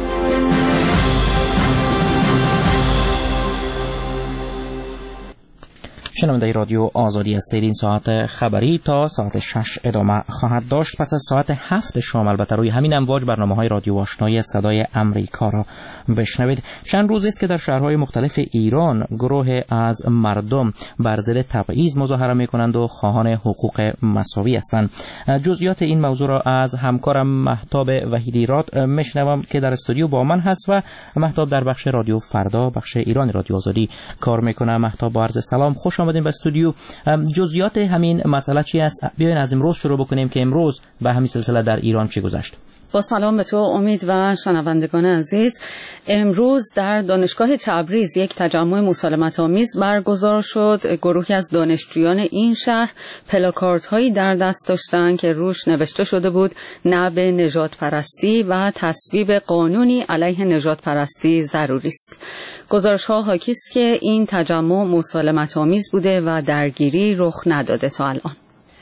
شنونده رادیو آزادی هستید. این ساعت خبری تا ساعت 6 ادامه خواهد داشت. پس از ساعت 7 شام البته روی همین امواج برنامه‌های رادیو آشنای صدای امریکا را بشنوید. چند روز است که در شهرهای مختلف ایران گروه از مردم بر ضد تبعیض مظاهره می‌کنند و خواهان حقوق مساوی هستند. جزئیات این موضوع را از همکارم مهتاب وحیدیراد میشنوم که در استودیو با من هست و مهتاب در بخش رادیو فردا، بخش ایران رادیو آزادی کار می‌کنه. مهتاب با عرض سلام، خوش آمدین به استودیو. جزئیات همین مسئله چی است؟ بیاین از امروز شروع بکنیم که امروز به همین سلسله در ایران چی گذشت. با سلام به تو امید و شنوندگان عزیز. امروز در دانشگاه تبریز یک تجمع مسالمت‌آمیز برگزار شد. گروهی از دانشجویان این شهر پلاکاردهایی در دست داشتند که روش نوشته شده بود نه به نژاد پرستی و تصویب قانونی علیه نژاد پرستی ضروری است. گزارش‌ها حاکی است که این تجمع مسالمت‌آمیز بوده و درگیری رخ نداده تا الان.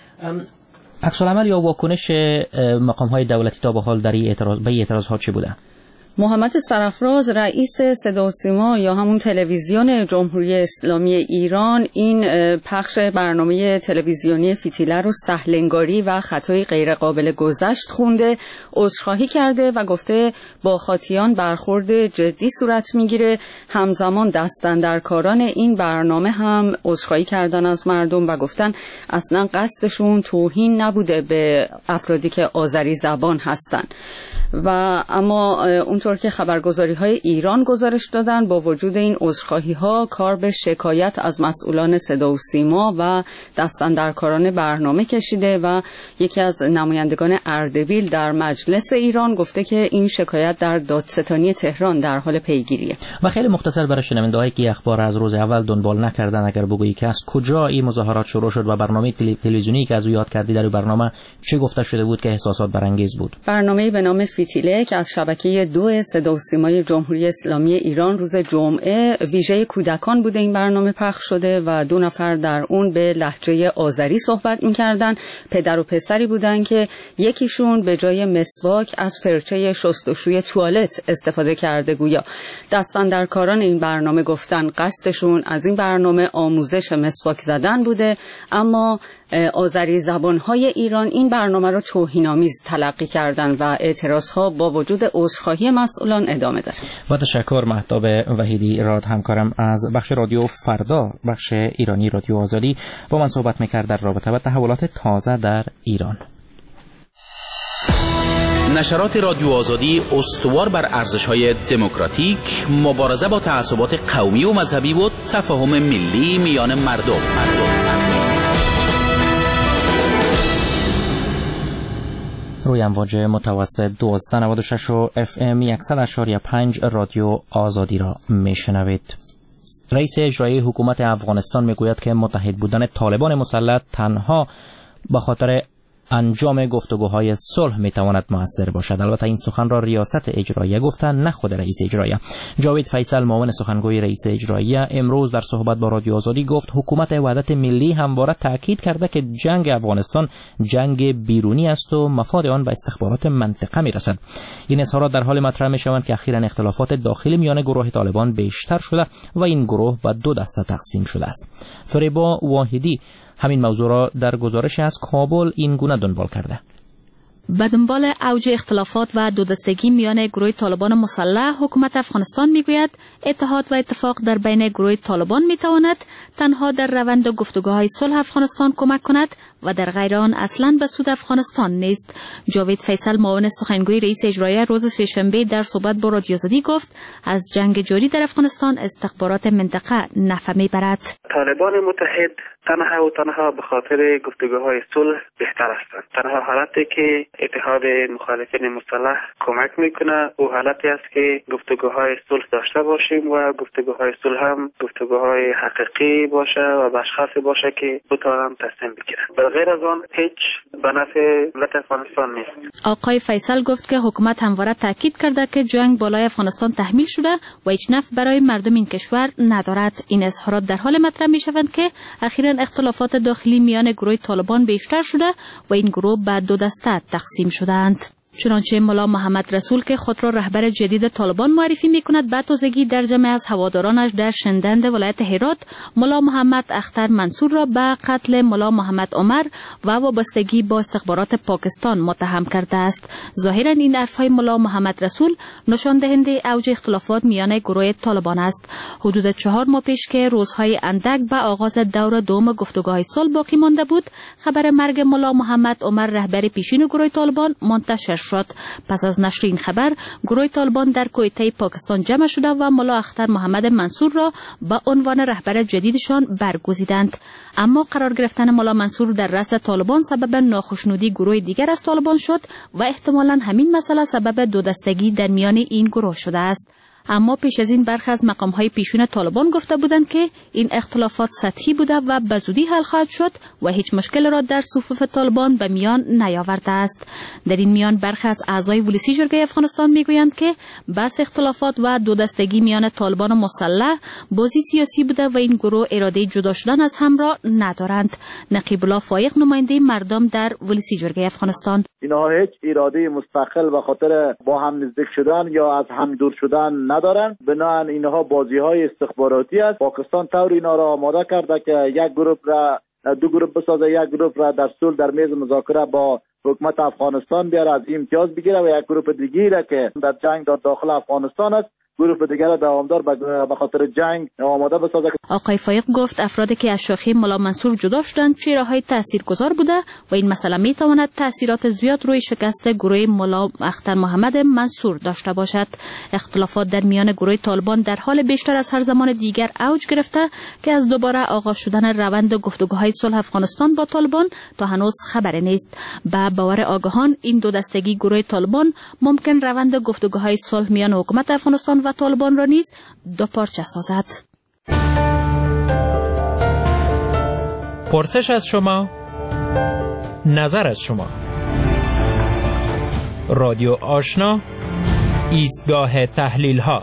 عکس العمل یا واکنش مقام‌های دولتی تا به حال در این اعتراض‌ها چه بوده؟ محمد سرفراز رئیس صدا و سیما یا همون تلویزیون جمهوری اسلامی ایران این پخش برنامه تلویزیونی فتیله رو سهلنگاری و خطای غیر قابل گذشت خونده، عذرخواهی کرده و گفته با خاطیان برخورد جدی صورت میگیره. همزمان دستاندرکاران این برنامه هم عذرخواهی کردن از مردم و گفتن اصلا قصدشون توهین نبوده به افرادی که آذری زبان هستن. و اما اونطور که خبرگزاری‌های ایران گزارش دادن با وجود این عذرخواهی‌ها کار به شکایت از مسئولان صدا و سیما و دستاندرکاران برنامه کشیده و یکی از نمایندگان اردبیل در مجلس ایران گفته که این شکایت در دادستانی تهران در حال پیگیریه. و خیلی مختصر برای شنونده‌هایی که اخبار از روز اول دنبال نکردن اگر بگویی که از کجا این مظاهرات شروع شد و برنامه تلویزیونی که از او یاد کردی در این برنامه چه گفته شده بود که احساسات برانگیز بود؟ برنامه‌ای به نام فتیله که از شبکه 2 صدا و سیمای جمهوری اسلامی ایران روز جمعه ویژه کودکان بوده این برنامه پخش شده و 2 نفر در اون به لهجه آذری صحبت می‌کردن. پدر و پسری بودن که یکیشون به جای مسواک از فرچه شستشوی توالت استفاده کرده گویا. دستاندرکاران این برنامه گفتن قصدشون از این برنامه آموزش مسواک زدن بوده، اما آذری زبان‌های ایران این برنامه را توهین‌آمیز تلقی کردند و اعتراض‌ها با وجود عذرخواهی مسئولان ادامه دارد. با تشکر مهتاب وحیدیراد همکارم از بخش رادیو فردا، بخش ایرانی رادیو آزادی با من صحبت می‌کرد در رابطه با تحولات تازه در ایران. نشرات رادیو آزادی استوار بر ارزش‌های دموکراتیک، مبارزه با تعصبات قومی و مذهبی و تفاهم ملی میان مردم. روی امواج متوسط 1296 و FM 100.5 رادیو آزادی را میشنوید. رئیس اجرایی حکومت افغانستان میگوید که متحد بودن طالبان مسلط تنها به خاطر انجام گفتگوهای صلح میتواند موثر باشد. البته این سخن را ریاست اجراییه گفتن، نه خود رئیس اجراییه. جاوید فیصل معاون سخنگوی رئیس اجراییه امروز در صحبت با رادیو آزادی گفت حکومت وحدت ملی همواره تاکید کرده که جنگ افغانستان جنگ بیرونی است و مفاد آن به استخبارات منطقه میرسد. این اظهارات در حال مطرح میشوند که اخیراً اختلافات داخلی میان گروه طالبان بیشتر شده و این گروه به 2 دسته تقسیم شده است. فریبا واحدی همین موضوع را در گزارش از کابل این گونه دنبال کرده. به دنبال اوج اختلافات و دودستگی میان گروه طالبان مسلح، حکومت افغانستان میگوید اتحاد و اتفاق در بین گروه طالبان میتواند تنها در روند گفتگوهای صلح افغانستان کمک کند و در غیر آن اصلاً به سود افغانستان نیست. جاوید فیصل، معاون سخنگوی رئیس اجرایی روز سه‌شنبه در صحبت با رادیو آزادی گفت از جنگ جاری در افغانستان استخبارات منطقه نفع میبرد. طالبان متحد تنها و تنها به خاطر گفتگوهای صلح بهتر هستند. تنها حالتی که اتحاد مخالفین مسلح کمک میکنه و حالتی است که گفتگوهای صلح داشته باشیم و گفتگوهای صلح هم گفتگوهای حقیقی باشه و اشخاصی باشه که بتوانند تصمیم بگیرن. غیر از آن هیچ به نفع ملت افغانستان نیست. آقای فیصل گفت که حکومت همواره تاکید کرده که جنگ بالای افغانستان تحمیل شده و هیچ نفع برای مردم این کشور ندارد. این اظهارات در حال مطرح میشوند که اخیراً اختلافات داخلی میان گروه طالبان بیشتر شده و این گروه به دو دسته تقسیم شدند. چنانچه ملا محمد رسول که خود را رهبر جدید طالبان معرفی می‌کند، به تازگی در جمع از هوادارانش در شندند ولایت هرات ملا محمد اختر منصور را به قتل ملا محمد عمر و وابستگی با استخبارات پاکستان متهم کرده است. ظاهراً این حرف‌های ملا محمد رسول نشان دهنده اوج اختلافات میان گروه طالبان است. حدود 4 ماه پیش که روزهای اندک به آغاز دور دوم گفتگوهای صلح باقی مانده بود، خبر مرگ ملا محمد عمر رهبر پیشین گروه طالبان منتشر شد. پس از نشر این خبر، گروه طالبان در کویته پاکستان جمع شده و ملا اختر محمد منصور را به عنوان رهبر جدیدشان برگزیدند. اما قرار گرفتن ملا منصور در رأس طالبان سبب ناخشنودی گروه دیگر از طالبان شد و احتمالاً همین مسئله سبب دو دستگی در میان این گروه شده است. اما پیش از این برخی از مقام‌های پیشین طالبان گفته بودند که این اختلافات سطحی بوده و به زودی حل خواهد شد و هیچ مشکل را در صفوف طالبان به میان نیاورده است. در این میان برخی از اعضای ولسی جرگه افغانستان میگویند که بحث اختلافات و دو دستگی میان طالبان و مسلح بازی سیاسی بوده و این گروه اراده جدا شدن از هم را ندارند. نقیب الله فایق، نماینده مردم در ولسی جرگه افغانستان: اینها هیچ اراده مستقل به خاطر با هم نزدیک شدن یا از هم دور شدن ندارن. بنابراین اینها بازی‌های استخباراتی است. پاکستان طور اینا را آماده کرده که یک گروه را دو گروه بسازه، یک گروه را در صلح در میز مذاکره با حکومت افغانستان بیاره، از امتیاز بگیره و یک گروه دیگری را که در جنگ در داخل افغانستان است گروه دیگر دوامدار به خاطر جنگ آماده بسازه. آقای فایق گفت افرادی که از شاخه ملا منصور جدا شدند چهره‌های تاثیرگذار بوده و این مسئله میتواند تاثیرات زیاد روی شکست گروه ملا اختر محمد منصور داشته باشد. اختلافات در میان گروه طالبان در حال بیشتر از هر زمان دیگر اوج گرفته که از دوباره آغاز شدن روند گفتگوهای صلح افغانستان با طالبان تا هنوز خبری نیست. به باور آگاهان این دو دستگی گروه طالبان ممکن روند گفتگوهای صلح میان حکومت افغانستان و طالبان را نیز دو پارچه سازد. پرسش از شما، نظر از شما. رادیو آشنا، ایستگاه تحلیل ها.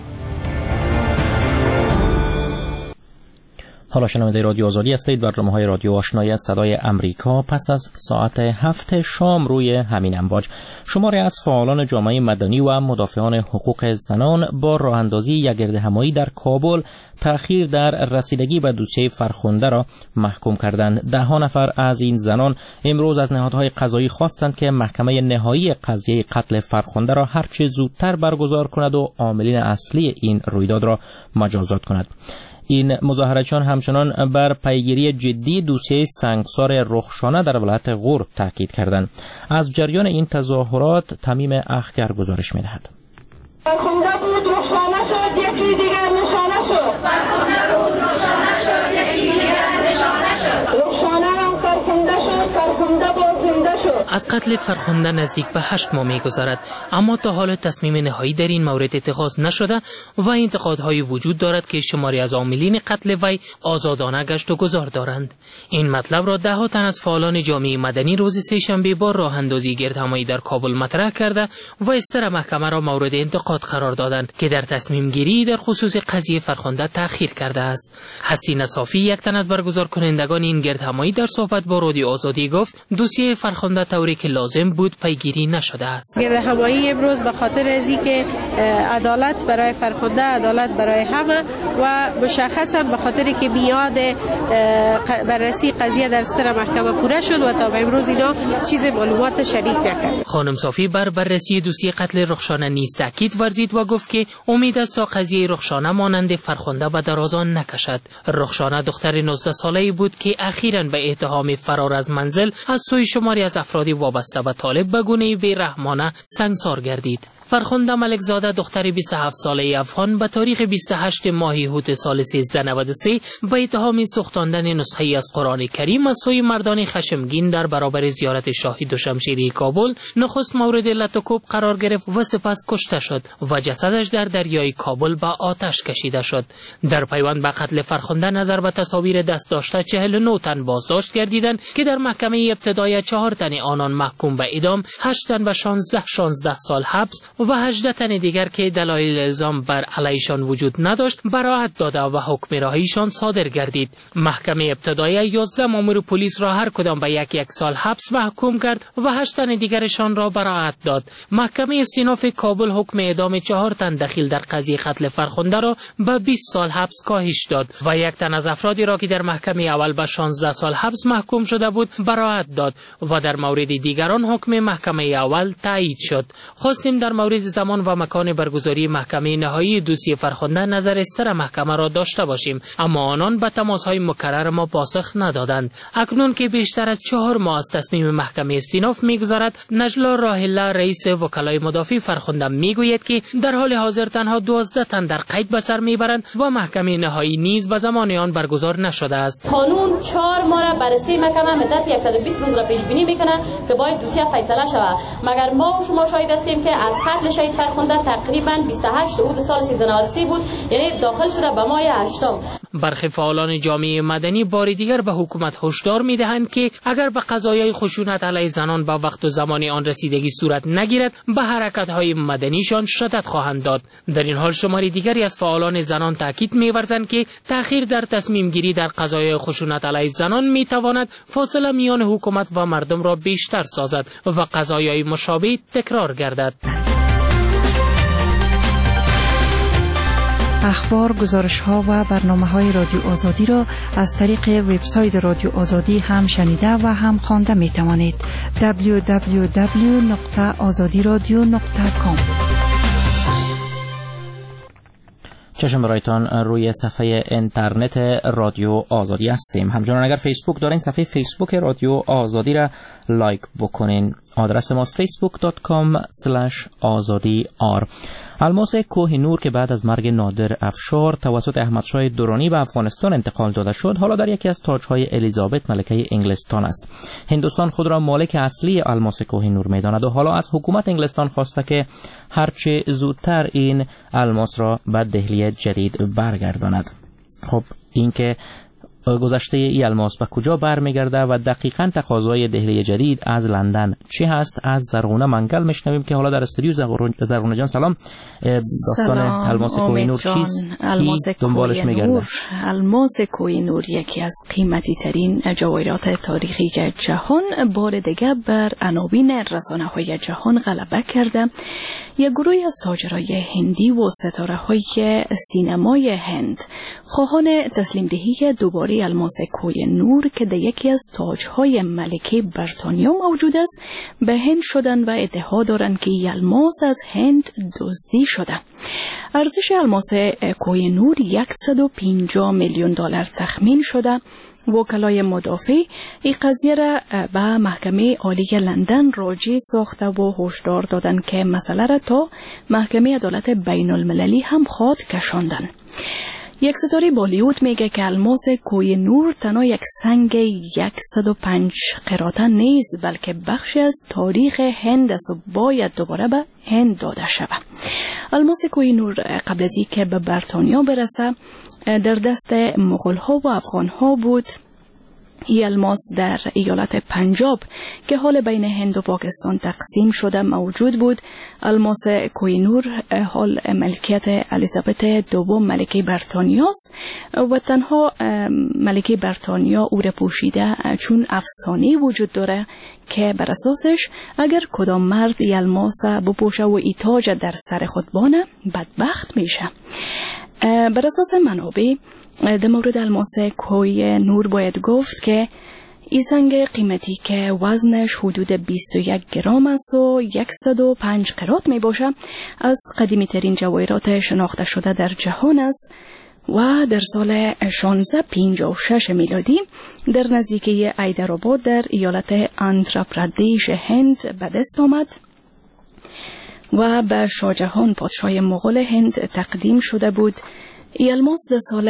حالا شنونده رادیو آزادی هستید. برنامه‌های رادیو آشنایی از صدای امریکا پس از ساعت 7 شام روی همین امواج. شماری از فعالان جامعه مدنی و مدافعان حقوق زنان با راه اندازی یک گردهمایی در کابل تأخیر در رسیدگی به دوسیه فرخنده را محکوم کردند. 10 نفر از این زنان امروز از نهادهای قضایی خواستند که محکمه نهایی قضیه قتل فرخنده را هرچه زودتر برگزار کند و عاملین اصلی این رویداد را مجازات کند. این مظاهره‌چیان همچنان بر پیگیری جدی دوسیه سنگسار رخشانه در ولایت غور تاکید کردند. از جریان این تظاهرات تمیم اخگر گزارش می‌دهد. فرخنده بود رخشانه شد، یکی دیگر نشانه شد. فرخنده بود رخشانه شد، یکی دیگر نشانه شد. رخشانه هم فرخنده شد، فرخنده باز زنده شد. از قتل فرخنده نزدیک به 8 ماه می‌گذرد، اما تا حال تصمیم نهایی در این مورد اتخاذ نشده و انتقادهای وجود دارد که شماری از عاملین قتل وی آزادانه گشت و گذار دارند. این مطلب را 10 تن از فعالان جامعه مدنی روز سه‌شنبه با راه اندازی گردهمایی در کابل مطرح کرده و استر محکمه را مورد انتقاد قرار دادند که در تصمیم گیری در خصوص قضیه فرخنده تأخیر کرده است. حسین صافی، یک تن از برگزار کنندگان این گردهمایی، در صحبت با رادیو آزادی گفت دوسیه فرخنده فرخنده طوری که لازم بود پیگیری نشده است. گرد همایی امروز به خاطر از اینکه عدالت برای فرخنده، عدالت برای همه و مشخصا به خاطر که میاد بررسی قضیه در ستر محکمه پوره شد و تا به امروز اینا چیز معلومات شریک نکرد. خانم صافی بر بررسی دوسیه قتل رخشانه نیز تاکید ورزید و گفت که امید است تا قضیه رخشانه مانند فرخنده به درازان نکشد. رخشانه دختر 19 ساله‌ای بود که اخیراً به اتهام فرار از منزل از سوی شماری از افراد وابسته به طالب به گونه‌ای بی‌رحمانه سنگسار گردید. فرخنده ملکزاده دختر 27 ساله افغان به تاریخ 28 ماه هوت سال 1393 به اتهام سوختاندن نسخه‌ای از قرآن کریم از سوی مردان خشمگین در برابر زیارت شاهی دوشمشیری کابل نخست مورد لطوکوب قرار گرفت و سپس کشته شد و جسدش در دریای کابل به آتش کشیده شد. در پیوند به قتل فرخنده نظر به تصاویر دست داشته 49 تن بازداشت گردیدند که در محکمه ابتدایی 4 تن آنان محکوم به اعدام، 8 تن به 16 سال حبس و 18 تن دیگر که دلایل الزام بر علیشان وجود نداشت براءت داده و حکم رهاییشان صادر گردید. محکمه ابتدایی 11 مامور پلیس را هر کدام به یک سال حبس محکوم کرد و 8 تن دیگرشان را براءت داد. محکمه استیناف کابل حکم اعدام 4 تن دخیل در قضیه قتل فرخنده را به 20 سال حبس کاهش داد و 1 تن از افرادی را که در محکمه اول به 16 سال حبس محکوم شده بود براءت داد و در مورد دیگران حکم محکمه اول تایید شد. خواستیم در مورد زمان و مکان برگزاری محکمه نهایی دوسیه فرخنده نظر استر محکمه را داشته باشیم، اما آنان به تماس‌های مکرر ما پاسخ ندادند. اکنون که بیشتر از 4 ماه از تصمیم محکمه استیناف می‌گذرد، نجلا راهله رئیس وکلای مدافع فرخنده میگوید که در حال حاضر تنها 12 تن در قید به سر میبرند و محکمه نهایی نیز به زمان آن برگزار نشده است. قانون 4 ماه را بررسی محکمه مدت 120 روز را پیش بینی میکنه که باید دوسیه فیصله شود، مگر ما و شما شاهد هستیم که از قتل شهید فرخنده تقریبا 28 اوت سال 1393 بود، یعنی داخل شده به ماه 8م. برخی فعالان جامعه مدنی بار دیگر به حکومت هشدار میدهند که اگر به قضایای خشونت علیه زنان به وقت و زمان آن رسیدگی صورت نگیرد به حرکت‌های مدنیشان شدت خواهند داد. در این حال شماری دیگری از فعالان زنان تاکید می‌ورزند که تأخیر در تصمیم گیری در قضایای خشونت علیه زنان میتواند فاصله میان حکومت و مردم را بیشتر سازد و قضایای مشابه تکرار گردد. اخبار، گزارش‌ها و برنامه‌های رادیو آزادی را از طریق وبسایت رادیو آزادی هم شنیده و هم خوانده می‌توانید. www.azadiradio.com. چشم برایتان روی صفحه اینترنت رادیو آزادی هستیم. همچنان اگر فیسبوک دارین صفحه فیسبوک رادیو آزادی را لایک بکنین. آدرس ما facebook.com/azadi.r. الماس کوه نور که بعد از مرگ نادر افشار توسط احمدشاه درانی به افغانستان انتقال داده شد، حالا در یکی از تاج‌های الیزابت ملکه انگلستان است. هندوستان خود را مالک اصلی الماس کوه نور می‌داند و حالا از حکومت انگلستان خواسته که هرچه زودتر این الماس را به دهلی جدید برگرداند. خب این که گذشته ای الماس به کجا برمیگرده و دقیقاً تقاضای دهلی جدید از لندن چه هست، از زرغونه منگل میشنویم که حالا در استودیو. زرغونه جان سلام. داستان الماس کوه نور چیست؟ دنبالش میگرده؟ الماس کوه نور یکی از قیمتی ترین جواهرات تاریخی جهان بار دیگه بر عناوین رسانه‌های جهان غلبه کرده. یک گروهی از تاجرای هندی و ستاره‌های سینمای هند خواهان تسلیم دهی دوباره الماس کوه نور که در یکی از تاج‌های ملکه بریتانیا موجود است به هند شدن و ادعا دارند که این الماس از هند دزدی شده. ارزش الماس کوه نور 150 میلیون دلار تخمین شده. وکلای مدافع این قضیه را به محکمه عالی لندن راجع ساخته و هشدار دادند که مسئله را تا محکمه عدالت بین المللی هم خواد کشاندن. یک ستاره بالیوود میگه که الماس کوه نور تنها یک سنگ 105 قراطه نیست بلکه بخشی از تاریخ هند است و باید دوباره به هند داده شود. الماس کوه نور قبل از اینکه به بریتانیا برسه در دست مغول ها و افغان ها بود الماس در ایالت پنجاب که حال بین هند و پاکستان تقسیم شده موجود بود. الماس کوه نور حال ملکیت الیزابت دوم ملکه بریتانیا است و تنها ملکه بریتانیا او را پوشیده، چون افسانه وجود داره که بر اساسش اگر کدام مرد الماس بپوشه و ای تاج در سر خود بانه بدبخت میشه. بر اساس منابع در مورد الماس کوه نور باید گفت که این سنگ قیمتی که وزنش حدود 21 گرم است و 105 قرات می باشه از قدیمی ترین جواهرات شناخته شده در جهان است و در سال 1656 میلادی در نزدیکی ایدرآباد در ایالت آندھرا پردیش هند به دست آمد و به شاهجهان پادشاه مغول هند تقدیم شده بود. الماس در سال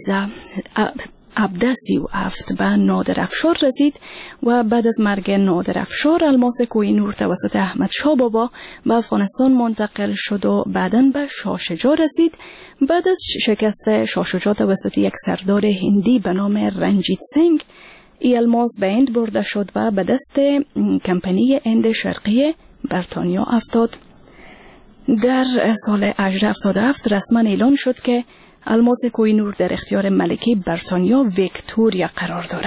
1337 به نادرافشار رسید و بعد از مرگ نادرافشار الماس کوه نور توسط احمد شاه بابا به افغانستان منتقل شد و بعداً به شاه شجاع رسید. بعد از شکست شاه شجاع توسط یک سردار هندی به نام رنجیت سنگ، الماس به هند برده شد و به دست کمپانی هند شرقی بریتانیا افتاد. در سال 1877 رسما اعلان شد که الماس کوه نور در اختیار ملکه بریتانیا ویکتوریا قرار داره.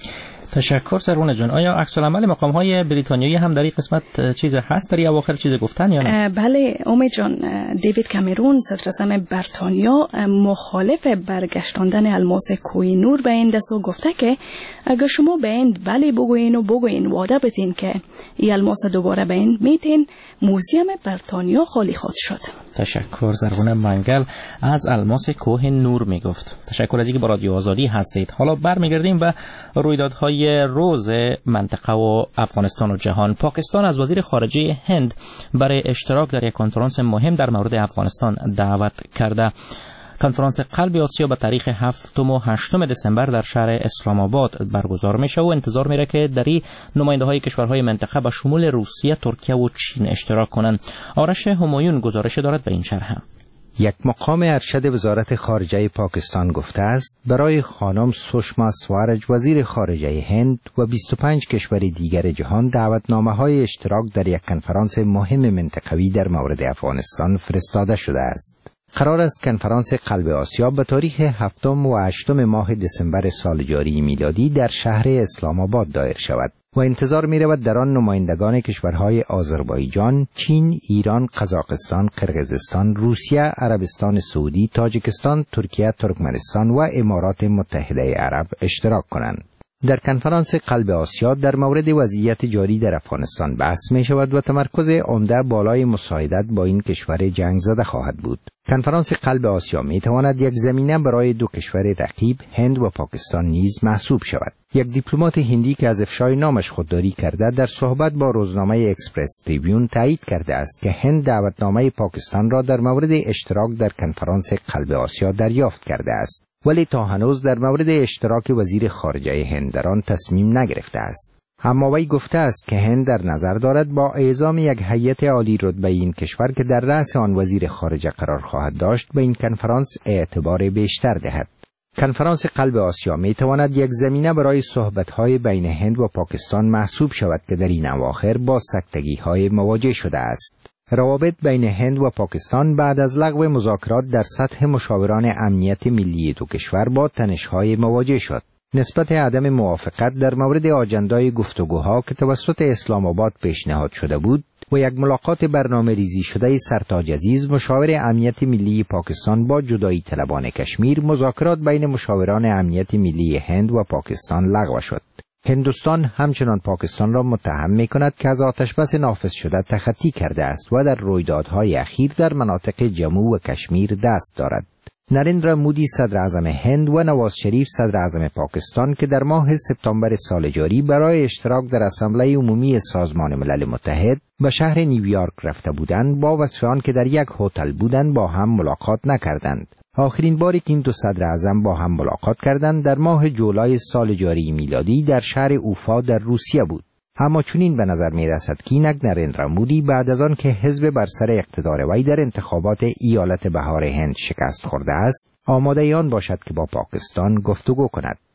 تشکر سرونه جان. آیا عکس العمل مقام‌های بریتانیایی هم در این قسمت چیز هست؟ در اواخر چیز گفتن یا نه؟ بله امید جان، دیوید کامرون صدر اعظم بریتانیا مخالف برگشتاندن الماس کوه نور به هند است و گفته که اگر شما به هند بله بگوین وعده بدین که این الماس دوباره به هند میتین، موزیم بریتانیا خالی خواهد شد. تشکر زرغونه منگل از الماس کوه نور میگفت. تشکر از اینکه با رادیو آزادی هستید. حالا برمیگردیم به رویدادهای روز منطقه و افغانستان و جهان. پاکستان از وزیر خارجه هند برای اشتراک در یک کنفرانس مهم در مورد افغانستان دعوت کرده. کنفرانس قلب آسیا به تاریخ 7 و 8 دسامبر در شهر اسلام آباد برگزار میشه و انتظار میره که در این نماینده‌های کشورهای منطقه به شمول روسیه، ترکیه و چین اشتراک کنند. آرش همایون گزارش دارد به این شرح. یک مقام ارشد وزارت خارجه پاکستان گفته است برای خانم سوشما سوارج وزیر خارجه هند و 25 کشور دیگر جهان دعوتنامه‌های اشتراک در یک کنفرانس مهم منطقوی در مورد افغانستان فرستاده شده است. قرار است کنفرانس قلب آسیا به تاریخ 7 و 8 ماه دسامبر سال جاری میلادی در شهر اسلام آباد دایر شود و انتظار می رود در آن نمایندگان کشورهای آذربایجان، چین، ایران، قزاقستان، قرقیزستان، روسیه، عربستان سعودی، تاجیکستان، ترکیه، ترکمنستان و امارات متحده عرب اشتراک کنند. در کنفرانس قلب آسیا در مورد وضعیت جاری در افغانستان بحث می شود و تمرکز عمده بالای مساعدت با این کشور جنگ زده خواهد بود. کنفرانس قلب آسیا می تواند یک زمینه برای دو کشور رقیب هند و پاکستان نیز محسوب شود. یک دیپلمات هندی که از افشای نامش خودداری کرده در صحبت با روزنامه اکسپرس تریبیون تایید کرده است که هند دعوتنامه پاکستان را در مورد اشتراک در کنفرانس قلب آسیا دریافت کرده است، ولی تا هنوز در مورد اشتراک وزیر خارجه هند در آن تصمیم نگرفته است. اما وی گفته است که هند در نظر دارد با اعزام یک هیئت عالی رتبه این کشور که در رأس آن وزیر خارجه قرار خواهد داشت به این کنفرانس اعتبار بیشتر دهد. کنفرانس قلب آسیا می تواند یک زمینه برای صحبت‌های بین هند و پاکستان محسوب شود که در این اواخر با سکتگی‌های مواجه شده است. روابط بین هند و پاکستان بعد از لغو مذاکرات در سطح مشاوران امنیت ملی دو کشور با تنش‌های مواجه شد. نسبت عدم موافقت در مورد آجندای گفتگوها که توسط اسلام آباد پیشنهاد شده بود و یک ملاقات برنامه ریزی شده سرتاج عزیز مشاور امنیت ملی پاکستان با جدایی طلبان کشمیر، مذاکرات بین مشاوران امنیت ملی هند و پاکستان لغو شد. هندوستان همچنان پاکستان را متهم می‌کند که از آتشبس نافذ شده تخطی کرده است و در رویدادهای اخیر در مناطق جموں و کشمیر دست دارد. نریندرا مودی صدر اعظم هند و نواز شریف صدر اعظم پاکستان که در ماه سپتامبر سال جاری برای اشتراک در اسامبله عمومی سازمان ملل متحد به شهر نیویورک رفته بودند، با وصف آن که در یک هتل بودند با هم ملاقات نکردند. آخرین باری که این دو صدر اعظم با هم ملاقات کردند در ماه جولای سال جاری میلادی در شهر اوفا در روسیه بود. اما چنین به نظر می رسد که اینک نریندرا مودی بعد از آن که حزب بر سر اقتدار وی در انتخابات ایالت بهار هند شکست خورده است، آماده آن باشد که با پاکستان گفتگو کند.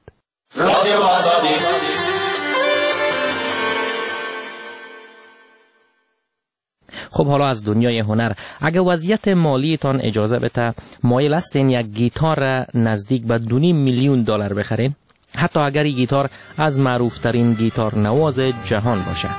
رادیو آزادی. خب حالا از دنیای هنر، اگر وضعیت مالیتان اجازه بده مایل هستین یک گیتار را نزدیک به 2.5 میلیون دلار بخرین، حتی اگر این گیتار از معروفترین گیتار نواز جهان باشه.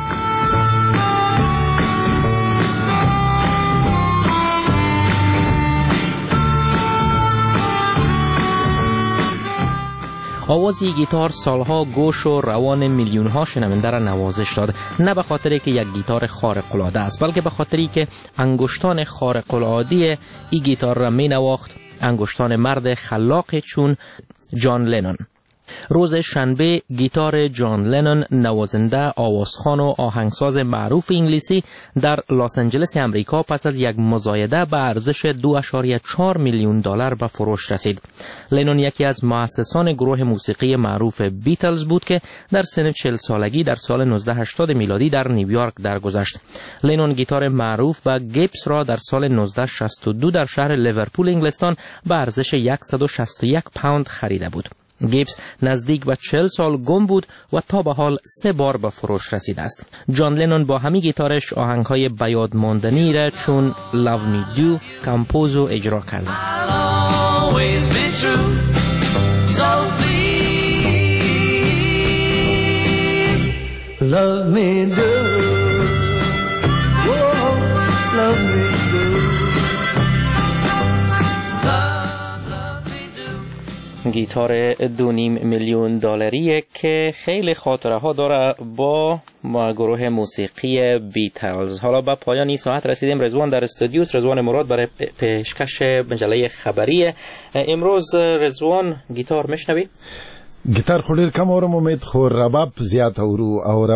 آواز این گیتار سالها گوش و روان میلیون ها شنونده را نوازش داد، نه به خاطری که یک گیتار خارق العاده است، بلکه به خاطری که انگشتان خارق العاده این گیتار را می نواخت انگشتان مرد خلاق چون جان لنون. روز شنبه گیتار جان لنون، نوازنده، آوازخوان و آهنگساز معروف انگلیسی، در لس آنجلس امریکا پس از یک مزایده به ارزش 2.4 میلیون دلار به فروش رسید. لنون یکی از مؤسسان گروه موسیقی معروف بیتلز بود که در سن 40 سالگی در سال 1980 میلادی در نیویورک درگذشت. لنون گیتار معروف و گیبس را در سال 1962 در شهر لیورپول انگلستان به ارزش 161 پوند خریده بود. گیبس نزدیک به 40 سال گم بود و تا به حال 3 بار به فروش رسیده است. جان لنون با همین گیتارش آهنگ‌های به یاد ماندنی را چون Love Me Do کمپوز و اجرا کرد. Love me do, oh, love me do. گیتار 2.5 میلیون دلاری که خیلی خاطره ها داره با گروه موسیقی بیتلز. حالا به پایان این ساعت رسیدیم. رضوان در استودیو، رضوان مراد برای پیشکش مجله خبری. امروز رضوان گیتار میشنوی؟ گیتار خودیر کم اورم امید خور رباب زیاد اورو